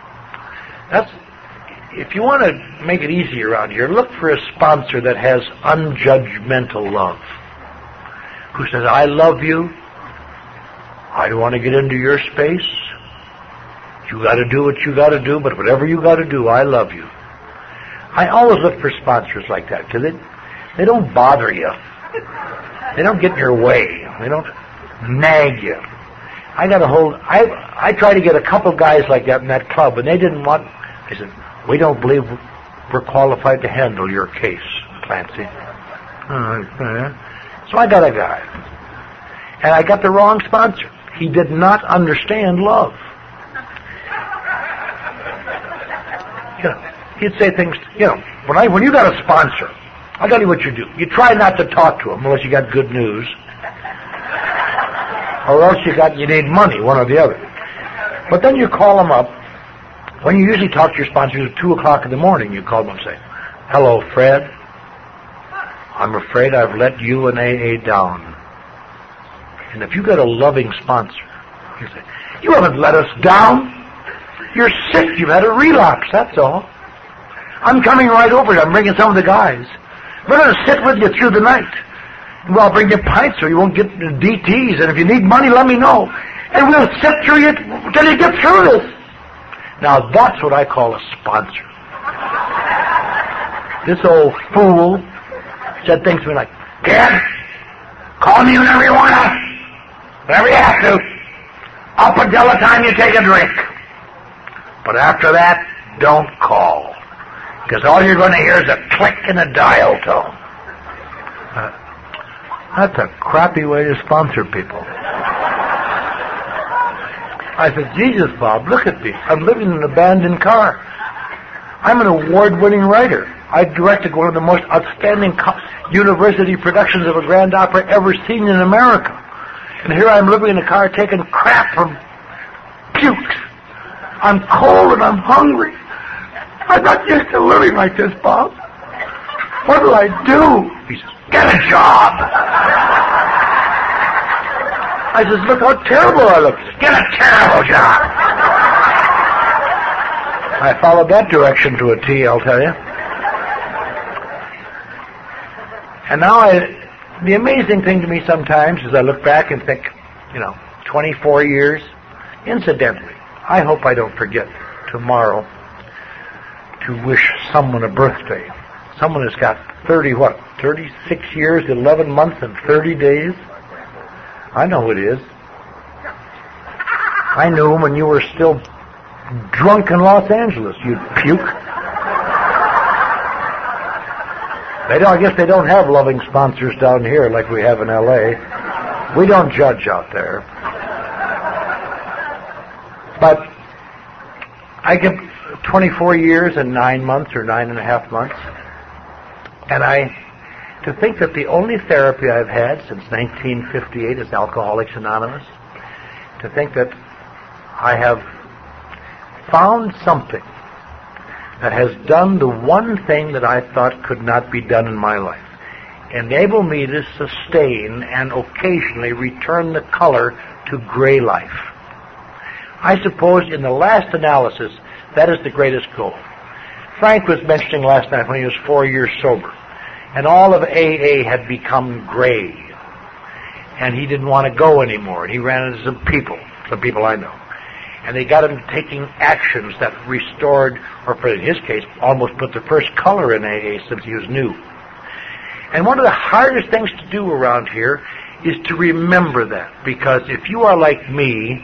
If you want to make it easy around here, look for a sponsor that has unjudgmental love. Who says, I love you. I don't want to get into your space. You got to do what you got to do, but whatever you got to do, I love you. I always look for sponsors like that because they don't bother you. They don't get in your way. They don't nag you. I tried to get a couple guys like that in that club, and they didn't want. I said, we don't believe we're qualified to handle your case, Clancy. So I got a guy. And I got the wrong sponsor. He did not understand love. He'd say things, when you got a sponsor, I'll tell you what you do. You try not to talk to him unless you got good news. Or else you need money, one or the other. But then you call them up. When you usually talk to your sponsors at 2 o'clock in the morning, you call them and say, hello, Fred. I'm afraid I've let you and AA down. And if you got a loving sponsor, you say, You haven't let us down. You're sick. You've had a relapse, that's all. I'm coming right over here. I'm bringing some of the guys. We're going to sit with you through the night. Well, I'll bring you pints so you won't get DTs. And if you need money, let me know. And we'll sit through you till you get through this. Now, that's what I call a sponsor. This old fool said things to me like, "Kid, call me whenever you want to. Whenever you have to. Up until the time you take a drink. But after that, don't call. Because all you're going to hear is a click and a dial tone." That's a crappy way to sponsor people. I said, "Jesus, Bob, look at me. I'm living in an abandoned car. I'm an award-winning writer. I directed one of the most outstanding university productions of a grand opera ever seen in America. And here I'm living in a car taking crap from pukes. I'm cold and I'm hungry. I'm not used to living like this, Bob. What do I do?" He says, "Get a job." I says, "Look how terrible I look." "Get a terrible job." I followed that direction to a T, I'll tell you. And now the amazing thing to me sometimes is I look back and think, 24 years. Incidentally, I hope I don't forget tomorrow to wish someone a birthday. Someone has got 36 years, 11 months, and 30 days. I know who it is. I knew him when you were still drunk in Los Angeles, you puke. I guess they don't have loving sponsors down here like we have in L.A. We don't judge out there. But I give 24 years and 9 months or 9.5 months. And to think that the only therapy I've had since 1958 is Alcoholics Anonymous, to think that I have found something that has done the one thing that I thought could not be done in my life, enable me to sustain and occasionally return the color to gray life. I suppose in the last analysis, that is the greatest goal. Frank was mentioning last night when he was 4 years sober, and all of AA had become gray, and he didn't want to go anymore, and he ran into some people I know, and they got him taking actions that restored, or in his case, almost put the first color in AA since he was new. And one of the hardest things to do around here is to remember that, because if you are like me,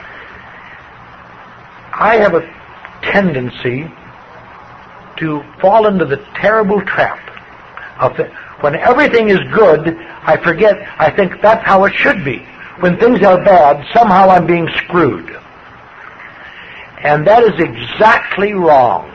I have a tendency to fall into the terrible trap of when everything is good, I think that's how it should be. When things are bad, somehow I'm being screwed. And that is exactly wrong.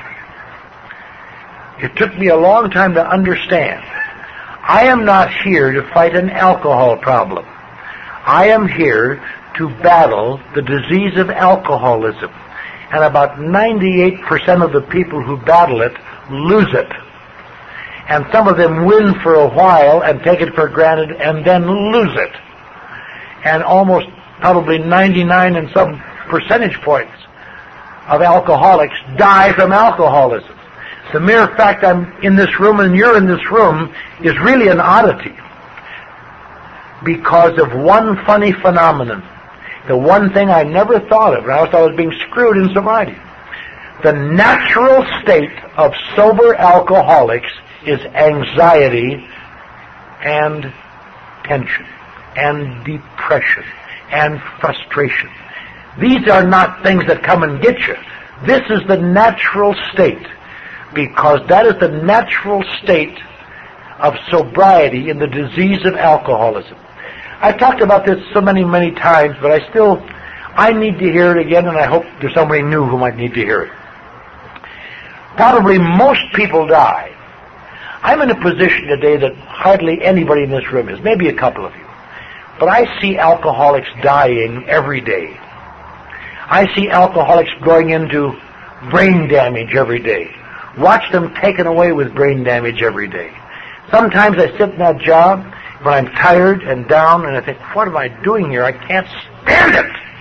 It took me a long time to understand. I am not here to fight an alcohol problem. I am here to battle the disease of alcoholism. And about 98% of the people who battle it lose it. And some of them win for a while and take it for granted and then lose it. And almost probably 99 and some percentage points of alcoholics die from alcoholism. The mere fact I'm in this room and you're in this room is really an oddity because of one funny phenomenon. The one thing I never thought of, and I was being screwed in sobriety. The natural state of sober alcoholics is anxiety and tension and depression and frustration. These are not things that come and get you. This is the natural state, because that is the natural state of sobriety in the disease of alcoholism. I've talked about this so many, many times, but I need to hear it again, and I hope there's somebody new who might need to hear it. Probably most people die. I'm in a position today that hardly anybody in this room is, maybe a couple of you. But I see alcoholics dying every day. I see alcoholics going into brain damage every day. Watch them taken away with brain damage every day. Sometimes I sit in that job when I'm tired and down, and I think, what am I doing here? I can't stand it.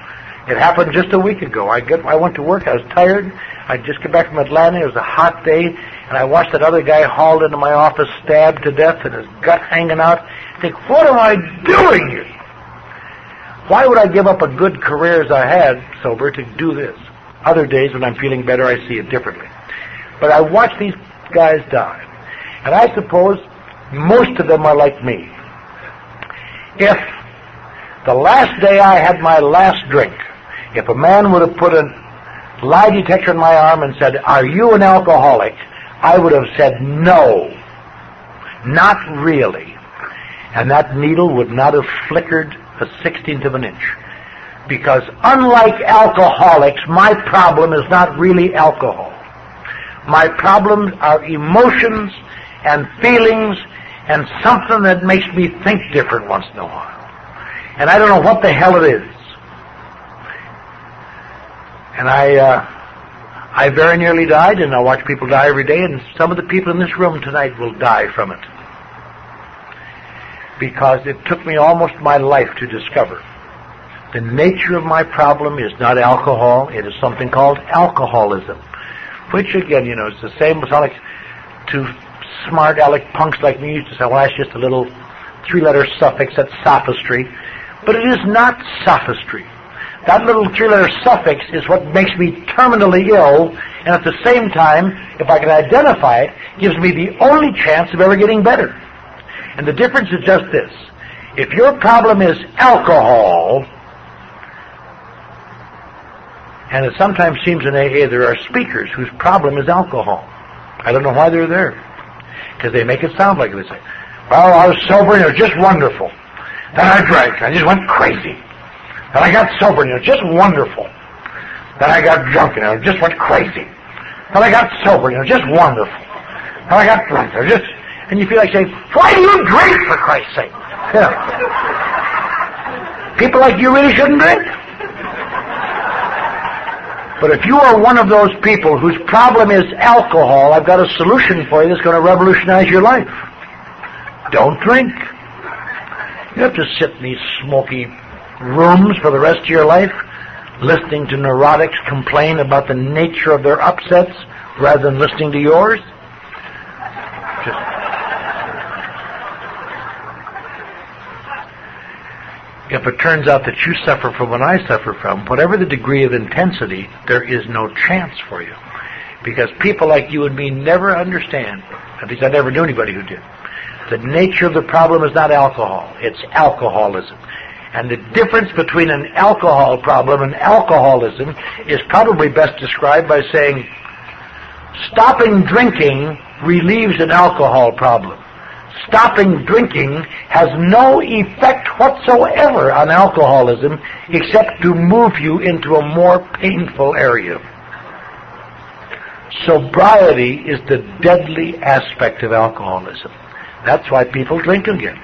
It happened just a week ago. I went to work. I was tired. I just got back from Atlanta. It was a hot day, and I watched that other guy hauled into my office, stabbed to death, and his gut hanging out. I think, what am I doing here? Why would I give up a good career as I had, sober, to do this? Other days when I'm feeling better, I see it differently. But I watch these guys die, and I suppose most of them are like me. If the last day I had my last drink, if a man would have put a lie detector in my arm and said, "Are you an alcoholic?" I would have said, "No, not really." And that needle would not have flickered a 16th of an inch. Because unlike alcoholics, my problem is not really alcohol. My problems are emotions and feelings and something that makes me think different once in a while. And I don't know what the hell it is. And I very nearly died, and I watch people die every day, and some of the people in this room tonight will die from it. Because it took me almost my life to discover. The nature of my problem is not alcohol, it is something called alcoholism. Which again, it's the same as like two smart aleck punks like me used to say, well, that's just a little 3-letter suffix, that's sophistry. But it is not sophistry. That little 3-letter suffix is what makes me terminally ill, and at the same time, if I can identify it, gives me the only chance of ever getting better. And the difference is just this. If your problem is alcohol, and it sometimes seems in AA there are speakers whose problem is alcohol. I don't know why they're there. Because they make it sound like it. They say, well, I was sober and it was just wonderful. Then I drank and I just went crazy. Then I got sober and it was just wonderful. Then I got drunk and I just went crazy. Then I got sober and it was just wonderful. Then I got drunk and and you feel like saying, why do you drink, for Christ's sake? People like you really shouldn't drink. But if you are one of those people whose problem is alcohol, I've got a solution for you that's going to revolutionize your life. Don't drink. You have to sit in these smoky rooms for the rest of your life, listening to neurotics complain about the nature of their upsets rather than listening to yours. If it turns out that you suffer from what I suffer from, whatever the degree of intensity, there is no chance for you. Because people like you and me never understand, at least I never knew anybody who did, the nature of the problem is not alcohol, it's alcoholism. And the difference between an alcohol problem and alcoholism is probably best described by saying, stopping drinking relieves an alcohol problem. Stopping drinking has no effect whatsoever on alcoholism except to move you into a more painful area. Sobriety is the deadly aspect of alcoholism. That's why people drink again.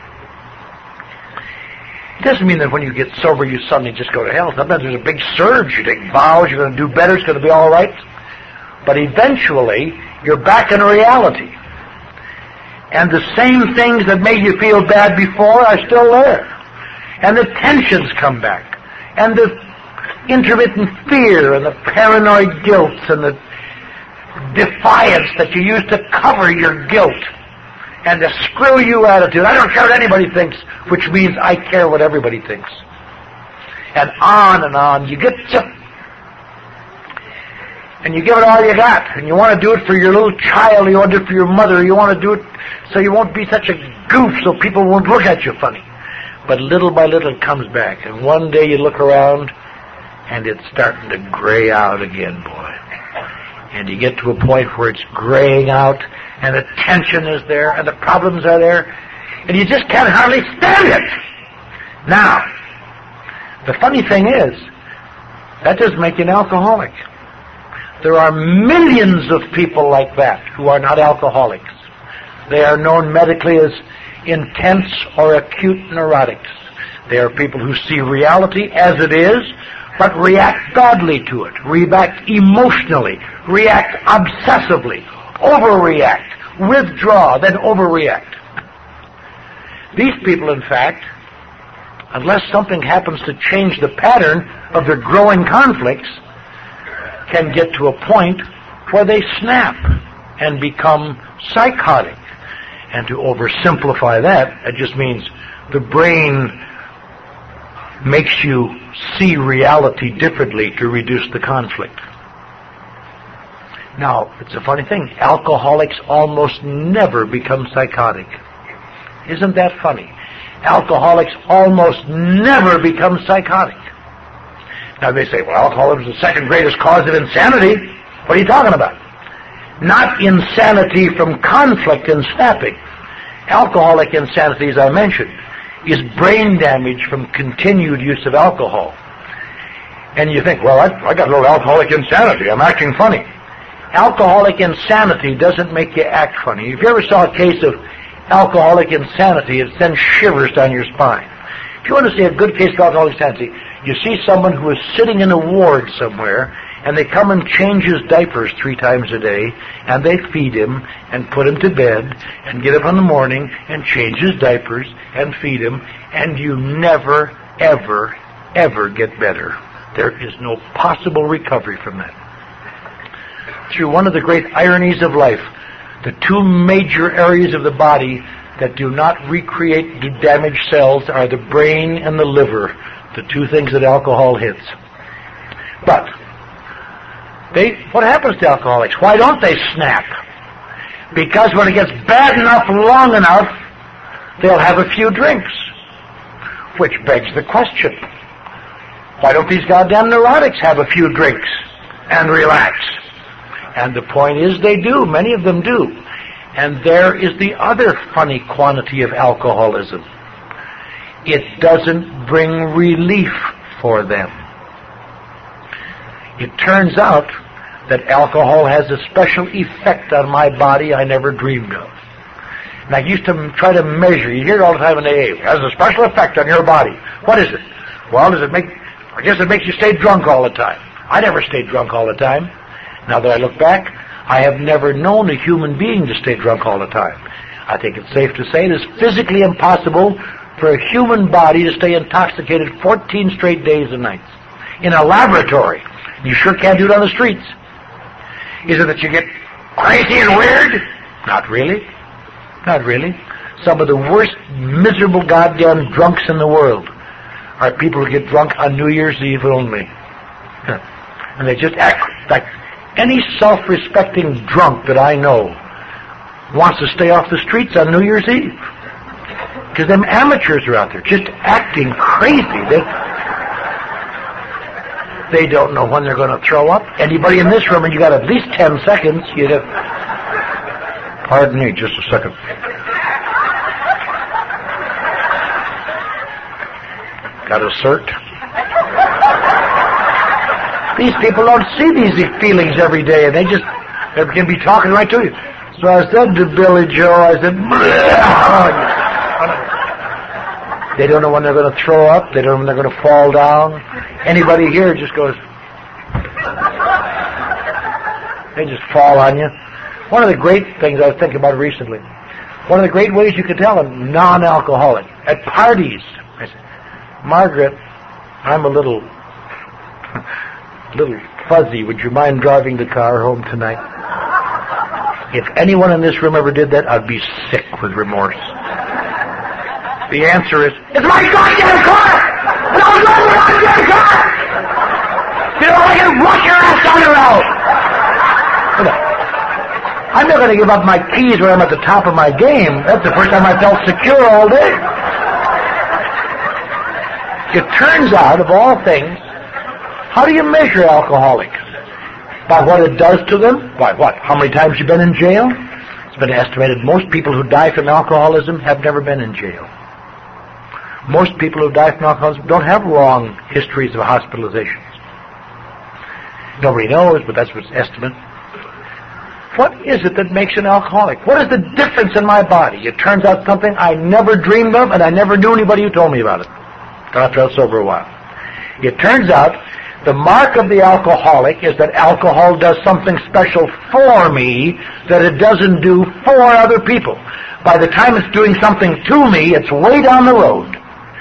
It doesn't mean that when you get sober you suddenly just go to hell. Sometimes there's a big surge. You take vows, you're going to do better, it's going to be all right. But eventually, you're back in reality. And the same things that made you feel bad before are still there. And the tensions come back. And the intermittent fear and the paranoid guilt and the defiance that you use to cover your guilt. And the screw you attitude. I don't care what anybody thinks, which means I care what everybody thinks. And on. You get to... And you give it all you got. And you want to do it for your little child. You want to do it for your mother. You want to do it so you won't be such a goof so people won't look at you funny. But little by little it comes back. And one day you look around and it's starting to gray out again, boy. And you get to a point where it's graying out and the tension is there and the problems are there. And you just can't hardly stand it. Now, the funny thing is, that doesn't make you an alcoholic. There are millions of people like that who are not alcoholics. They are known medically as intense or acute neurotics. They are people who see reality as it is, but react badly to it, react emotionally, react obsessively, overreact, withdraw, then overreact. These people, in fact, unless something happens to change the pattern of their growing conflicts, can get to a point where they snap and become psychotic. And to oversimplify that, it just means the brain makes you see reality differently to reduce the conflict. Now, it's a funny thing. Alcoholics almost never become psychotic. Isn't that funny? Alcoholics almost never become psychotic. Now they say, well, alcoholism is the second greatest cause of insanity. What are you talking about? Not insanity from conflict and snapping. Alcoholic insanity, as I mentioned, is brain damage from continued use of alcohol. And you think, well, I got a little alcoholic insanity. I'm acting funny. Alcoholic insanity doesn't make you act funny. If you ever saw a case of alcoholic insanity, it sends shivers down your spine. If you want to see a good case of alcoholic insanity, you see someone who is sitting in a ward somewhere, and they come and change his diapers 3 times a day, and they feed him and put him to bed and get up in the morning and change his diapers and feed him, and you never, ever, ever get better. There is no possible recovery from that. Through one of the great ironies of life, the 2 major areas of the body that do not recreate damaged cells are the brain and the liver, the 2 things that alcohol hits. But what happens to alcoholics? Why don't they snap? Because when it gets bad enough, long enough, they'll have a few drinks. Which begs the question, why don't these goddamn neurotics have a few drinks and relax? And the point is they do. Many of them do. And there is the other funny quantity of alcoholism. It doesn't bring relief for them. It turns out that alcohol has a special effect on my body I never dreamed of. And I used to try to measure. You hear it all the time in AA. It has a special effect on your body. What is it? Well, I guess it makes you stay drunk all the time. I never stayed drunk all the time. Now that I look back, I have never known a human being to stay drunk all the time. I think it's safe to say it is physically impossible for a human body to stay intoxicated 14 straight days and nights. In a laboratory. You sure can't do it on the streets. Is it that you get crazy and weird? Not really. Not really. Some of the worst miserable goddamn drunks in the world are people who get drunk on New Year's Eve only. And they just act like any self-respecting drunk that I know wants to stay off the streets on New Year's Eve. Because them amateurs are out there just acting crazy. They don't know when they're going to throw up. Anybody in this room, and you got at least 10 seconds, you'd have... Pardon me, just a second. Got a cert? These people don't see these feelings every day, and they can be talking right to you. So I said to Billy Joe, I said, they don't know when they're going to throw up. They don't know when they're going to fall down. Anybody here just goes, they just fall on you. One of the great things I was thinking about recently, one of the great ways you can tell a non-alcoholic, at parties, I said, Margaret, I'm a little fuzzy. Would you mind driving the car home tonight? If anyone in this room ever did that, I'd be sick with remorse. The answer is, it's my goddamn car! And I'll drive the goddamn car! You know, I can rush your ass down the road! I'm not going to give up my keys when I'm at the top of my game. That's the first time I felt secure all day. It turns out, of all things, how do you measure alcoholics? By what it does to them? By what? How many times you've been in jail? It's been estimated most people who die from alcoholism have never been in jail. Most people who die from alcoholism don't have long histories of hospitalizations. Nobody knows, but that's what's estimated. What is it that makes an alcoholic? What is the difference in my body? It turns out something I never dreamed of, and I never knew anybody who told me about it. After I was sober a while. It turns out the mark of the alcoholic is that alcohol does something special for me that it doesn't do for other people. By the time it's doing something to me, it's way down the road.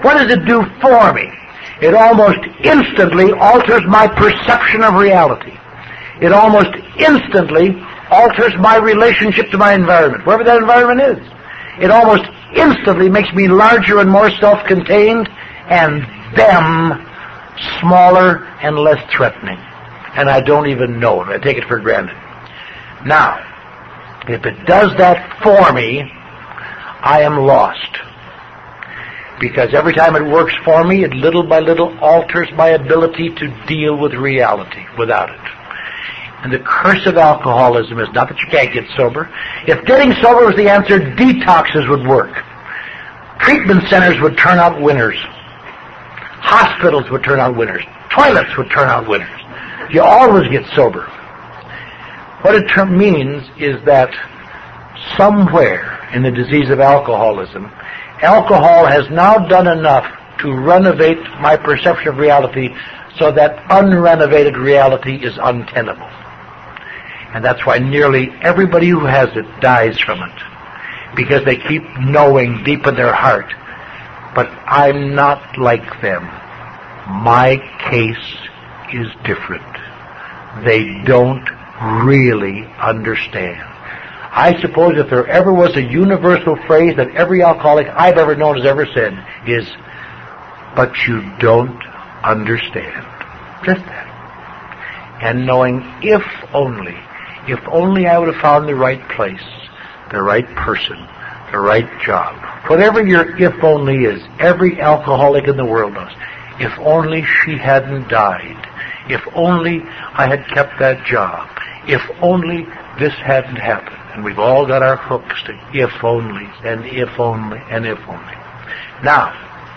What does it do for me? It almost instantly alters my perception of reality. It almost instantly alters my relationship to my environment, wherever that environment is. It almost instantly makes me larger and more self-contained, and them smaller and less threatening. And I don't even know it. I take it for granted. Now, if it does that for me, I am lost. Because every time it works for me, it little by little alters my ability to deal with reality without it. And the curse of alcoholism is not that you can't get sober. If getting sober was the answer, detoxes would work. Treatment centers would turn out winners. Hospitals would turn out winners. Toilets would turn out winners. You always get sober. What it means is that somewhere in the disease of alcoholism, alcohol has now done enough to renovate my perception of reality so that unrenovated reality is untenable. And that's why nearly everybody who has it dies from it. Because they keep knowing deep in their heart, but I'm not like them. My case is different. They don't really understand. I suppose if there ever was a universal phrase that every alcoholic I've ever known has ever said is, but you don't understand. Just that. And knowing if only I would have found the right place, the right person, the right job. Whatever your if only is, every alcoholic in the world knows. If only she hadn't died. If only I had kept that job. If only this hadn't happened. And we've all got our hooks to if only, and if only, and if only. Now,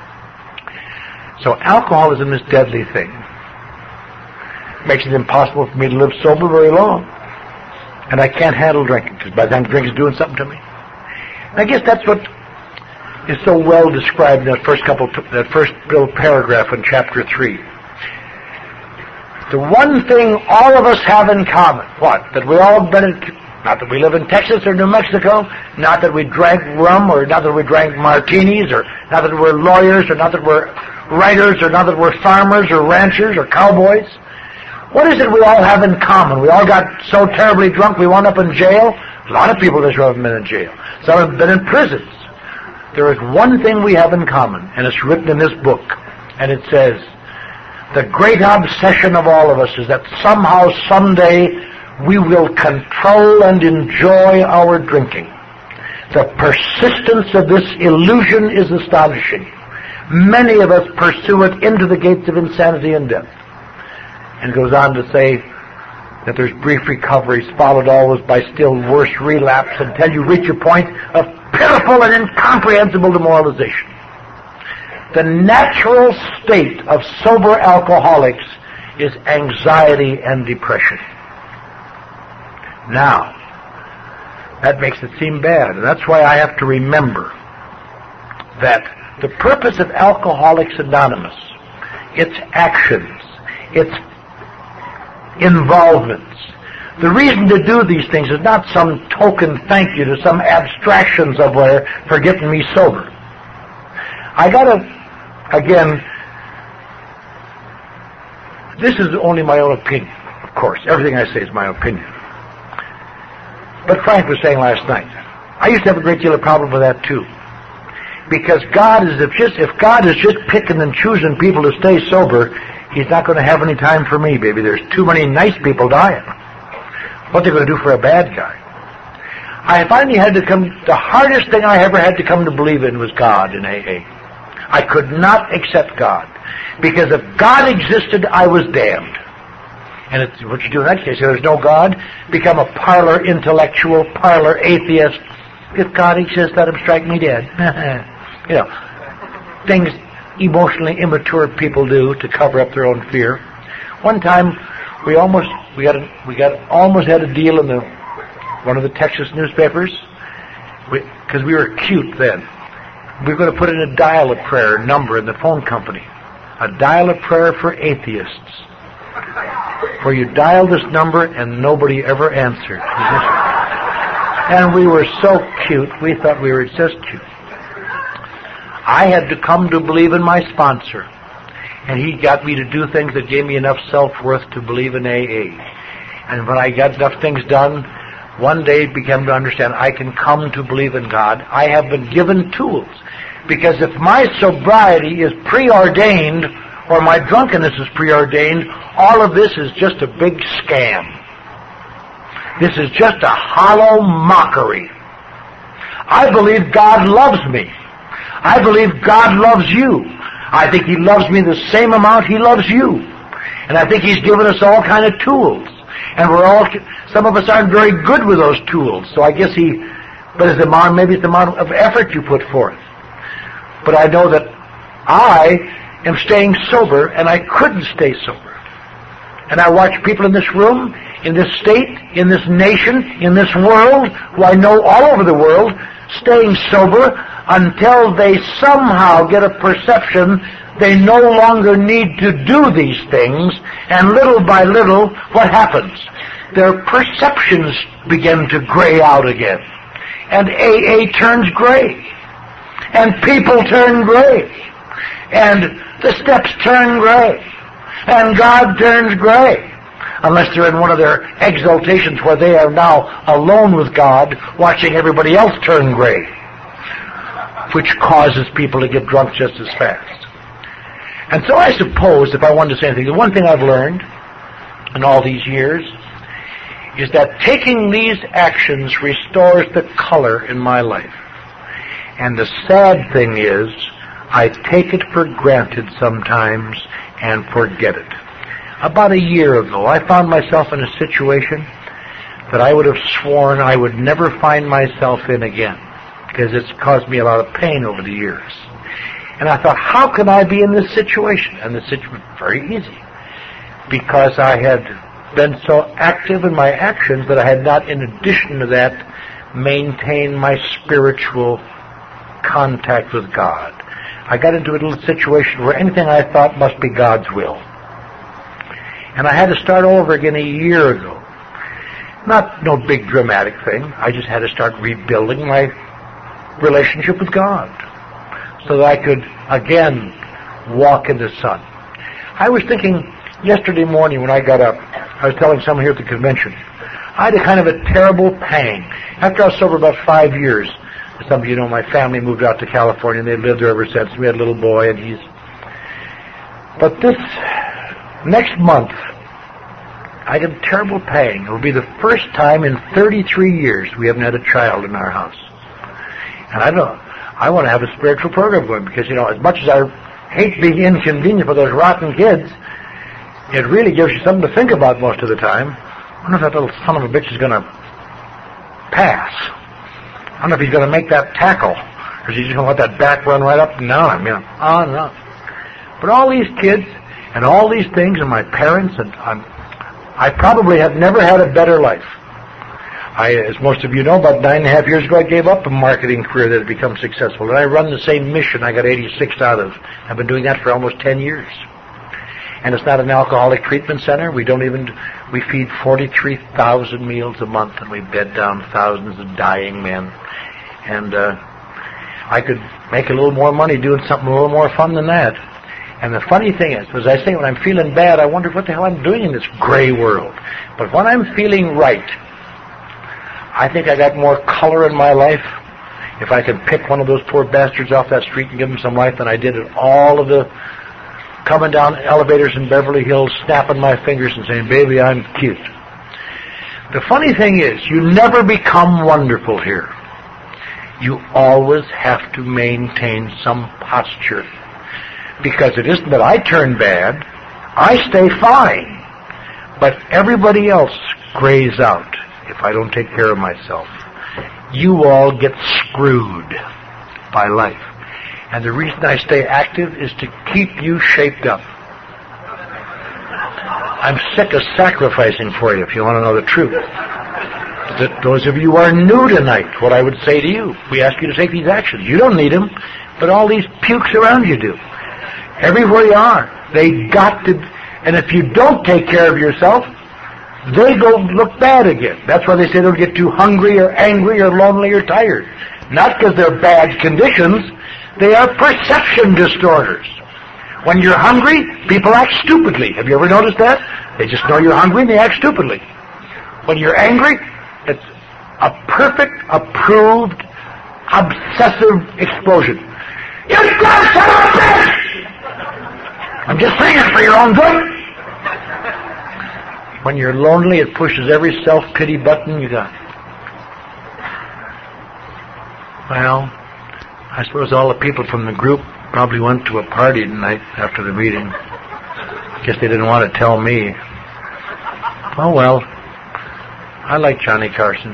so alcoholism is a deadly thing. Makes it impossible for me to live sober very long. And I can't handle drinking, because by the time drink is doing something to me. And I guess that's what is so well described in that first little paragraph in chapter 3. The one thing all of us have in common, what? That we all been in, not that we live in Texas or New Mexico, not that we drank rum, or not that we drank martinis, or not that we're lawyers, or not that we're writers, or not that we're farmers, or ranchers, or cowboys. What is it we all have in common? We all got so terribly drunk we wound up in jail. A lot of people in this room have been in jail. Some have been in prisons. There is one thing we have in common, and it's written in this book, and it says, the great obsession of all of us is that somehow, someday, we will control and enjoy our drinking. The persistence of this illusion is astonishing. Many of us pursue it into the gates of insanity and death. And goes on to say that there's brief recoveries followed always by still worse relapse until you reach a point of pitiful and incomprehensible demoralization. The natural state of sober alcoholics is anxiety and depression. Now, that makes it seem bad, and that's why I have to remember that the purpose of Alcoholics Anonymous, its actions, its involvements, the reason to do these things is not some token thank you to some abstractions of where for getting me sober. I gotta, again, this is only my own opinion, of course. Everything I say is my opinion. But Frank was saying last night, I used to have a great deal of problem with that too. Because God is, if God is just picking and choosing people to stay sober, He's not going to have any time for me, baby. There's too many nice people dying. What they're going to do for a bad guy? I finally had to the hardest thing I ever had to come to believe in was God in AA. I could not accept God. Because if God existed, I was damned. And it's what you do in that case. If there's no God, become a parlor intellectual, parlor atheist. If God exists, let Him strike me dead. You know, things emotionally immature people do to cover up their own fear. One time, we almost had a deal in one of the Texas newspapers, because we were cute then. We were going to put in a dial-a-prayer number in the phone company, a dial-a-prayer for atheists, where you dial this number and nobody ever answered. And we were so cute. We thought we were just cute. I had to come to believe in my sponsor. And he got me to do things that gave me enough self-worth to believe in AA. And when I got enough things done, one day began to understand I can come to believe in God. I have been given tools. Because if my sobriety is preordained, or my drunkenness is preordained, all of this is just a big scam. This is just a hollow mockery. I believe God loves me. I believe God loves you. I think He loves me the same amount He loves you. And I think He's given us all kind of tools. And some of us aren't very good with those tools. So I guess but maybe it's the amount of effort you put forth. But I know that I am staying sober, and I couldn't stay sober. And I watch people in this room, in this state, in this nation, in this world, who I know all over the world, staying sober until they somehow get a perception they no longer need to do these things, and little by little, what happens? Their perceptions begin to gray out again. And AA turns gray. And people turn gray. And the steps turn gray. And God turns gray. Unless they're in one of their exaltations where they are now alone with God, watching everybody else turn gray, which causes people to get drunk just as fast. And so I suppose, if I wanted to say anything, the one thing I've learned in all these years is that taking these actions restores the color in my life. And the sad thing is, I take it for granted sometimes and forget it. About a year ago, I found myself in a situation that I would have sworn I would never find myself in again, because it's caused me a lot of pain over the years. And I thought, how can I be in this situation? And the situation was very easy, because I had been so active in my actions that I had not, in addition to that, maintained my spiritual contact with God. I got into a little situation where anything I thought must be God's will. And I had to start over again a year ago. No big dramatic thing. I just had to start rebuilding my relationship with God, so that I could again walk in the sun. I was thinking yesterday morning when I got up, I was telling someone here at the convention, I had a kind of a terrible pang. After I was sober about 5 years, some of you know my family moved out to California, and they've lived there ever since. We had a little boy, and But this next month, I had a terrible pang. It will be the first time in 33 years we haven't had a child in our house. And I want to have a spiritual program going, because, as much as I hate being inconvenient for those rotten kids, it really gives you something to think about most of the time. I wonder if that little son of a bitch is going to pass. I don't know if he's going to make that tackle, or is he just going to let that back run right up and down, on and on. But all these kids and all these things, and my parents, and I probably have never had a better life. As most of you know, about 9.5 years ago, I gave up a marketing career that had become successful, and I run the same mission I got 86 out of. I've been doing that for almost 10 years. And it's not an alcoholic treatment center. We feed 43,000 meals a month, and we bed down thousands of dying men. And I could make a little more money doing something a little more fun than that. And the funny thing is, as I say, when I'm feeling bad, I wonder what the hell I'm doing in this gray world. But when I'm feeling right, I think I got more color in my life if I can pick one of those poor bastards off that street and give them some life than I did at all of the coming down elevators in Beverly Hills, snapping my fingers and saying, baby, I'm cute. The funny thing is, you never become wonderful here. You always have to maintain some posture. Because it isn't that I turn bad, I stay fine. But everybody else grays out if I don't take care of myself. You all get screwed by life. And the reason I stay active is to keep you shaped up. I'm sick of sacrificing for you, if you want to know the truth. Those of you who are new tonight, what I would say to you, we ask you to take these actions. You don't need them, but all these pukes around you do. Everywhere you are, they got to, and if you don't take care of yourself, they go look bad again. That's why they say don't get too hungry or angry or lonely or tired. Not because they're bad conditions, They are perception distorters. When you're hungry, people act stupidly. Have you ever noticed that? They just know you're hungry and they act stupidly. When you're angry, it's a perfect, approved, obsessive explosion. You dumb son of a bitch! I'm just saying it for your own good. When you're lonely, it pushes every self-pity button you got. Well, I suppose all the people from the group probably went to a party tonight after the meeting. Guess they didn't want to tell me. Oh well, I like Johnny Carson.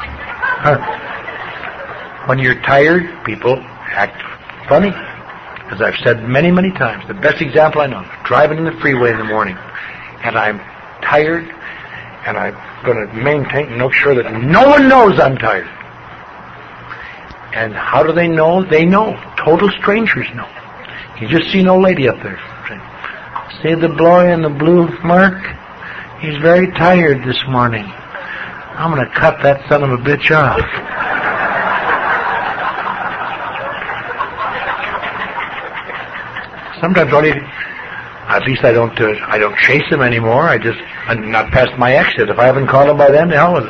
When you're tired, people act funny. As I've said many, many times, the best example I know, driving in the freeway in the morning, and I'm tired, and I'm going to make sure that no one knows I'm tired. And how do they know? They know. Total strangers know. You just see an old lady up there. See the boy in the blue, Mark? He's very tired this morning. I'm going to cut that son of a bitch off. Sometimes at least I don't chase him anymore. I'm not past my exit. If I haven't caught him by then, the hell with it.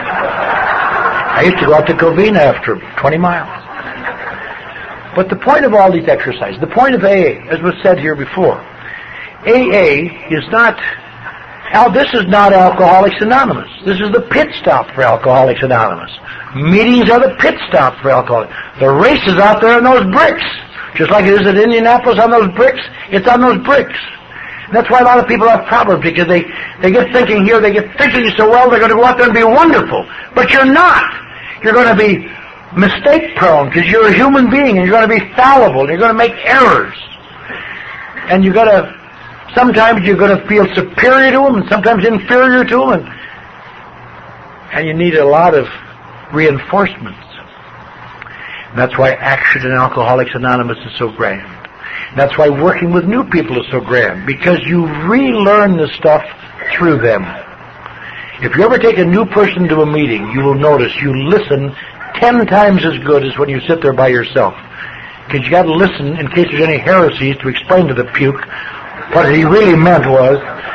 I used to go out to Covina after 20 miles. But the point of all these exercises, the point of AA, as was said here before, AA is not, this is not Alcoholics Anonymous. This is the pit stop for Alcoholics Anonymous. Meetings are the pit stop for Alcoholics. The race is out there on those bricks. Just like it is at Indianapolis on those bricks, it's on those bricks. And that's why a lot of people have problems, because they get thinking here, they get thinking so well, they're going to go out there and be wonderful. But you're not. You're going to be mistake-prone, because you're a human being, and you're going to be fallible, and you're going to make errors. And sometimes you're going to feel superior to them, and sometimes inferior to them, and you need a lot of reinforcements. And that's why action in Alcoholics Anonymous is so grand. And that's why working with new people is so grand, because you relearn the stuff through them. If you ever take a new person to a meeting, you will notice you listen 10 times as good as when you sit there by yourself. Because you got to listen in case there's any heresies to explain to the puke what he really meant was.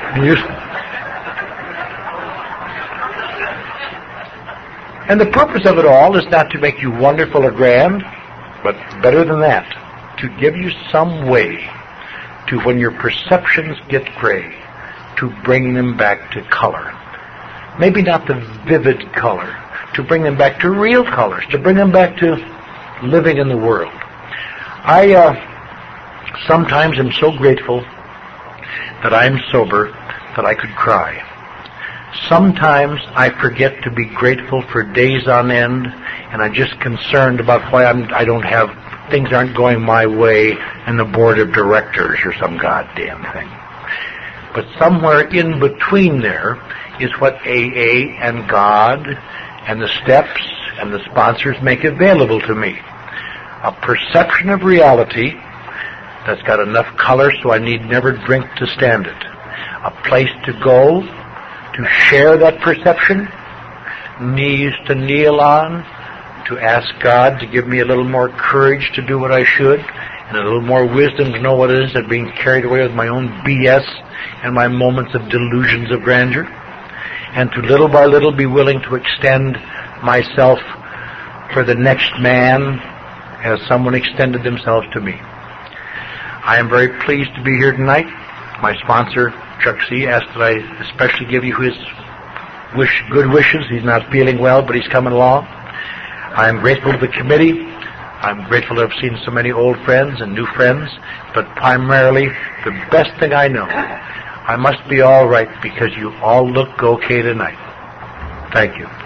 And the purpose of it all is not to make you wonderful or grand, but better than that, to give you some way to, when your perceptions get gray, to bring them back to color. Maybe not the vivid color, to bring them back to real colors, to bring them back to living in the world. I sometimes am so grateful that I'm sober that I could cry. Sometimes I forget to be grateful for days on end, and I'm just concerned about why things aren't going my way in the board of directors or some goddamn thing. But somewhere in between there is what AA and God and the steps and the sponsors make available to me. A perception of reality that's got enough color so I need never drink to stand it. A place to go to share that perception, knees to kneel on, to ask God to give me a little more courage to do what I should, and a little more wisdom to know what it is than being carried away with my own BS and my moments of delusions of grandeur, and to little by little be willing to extend myself for the next man as someone extended themselves to me. I am very pleased to be here tonight. My sponsor, Chuck C., asked that I especially give you his good wishes. He's not feeling well, but he's coming along. I am grateful to the committee. I'm grateful to have seen so many old friends and new friends, but primarily, the best thing I know, I must be all right because you all look okay tonight. Thank you.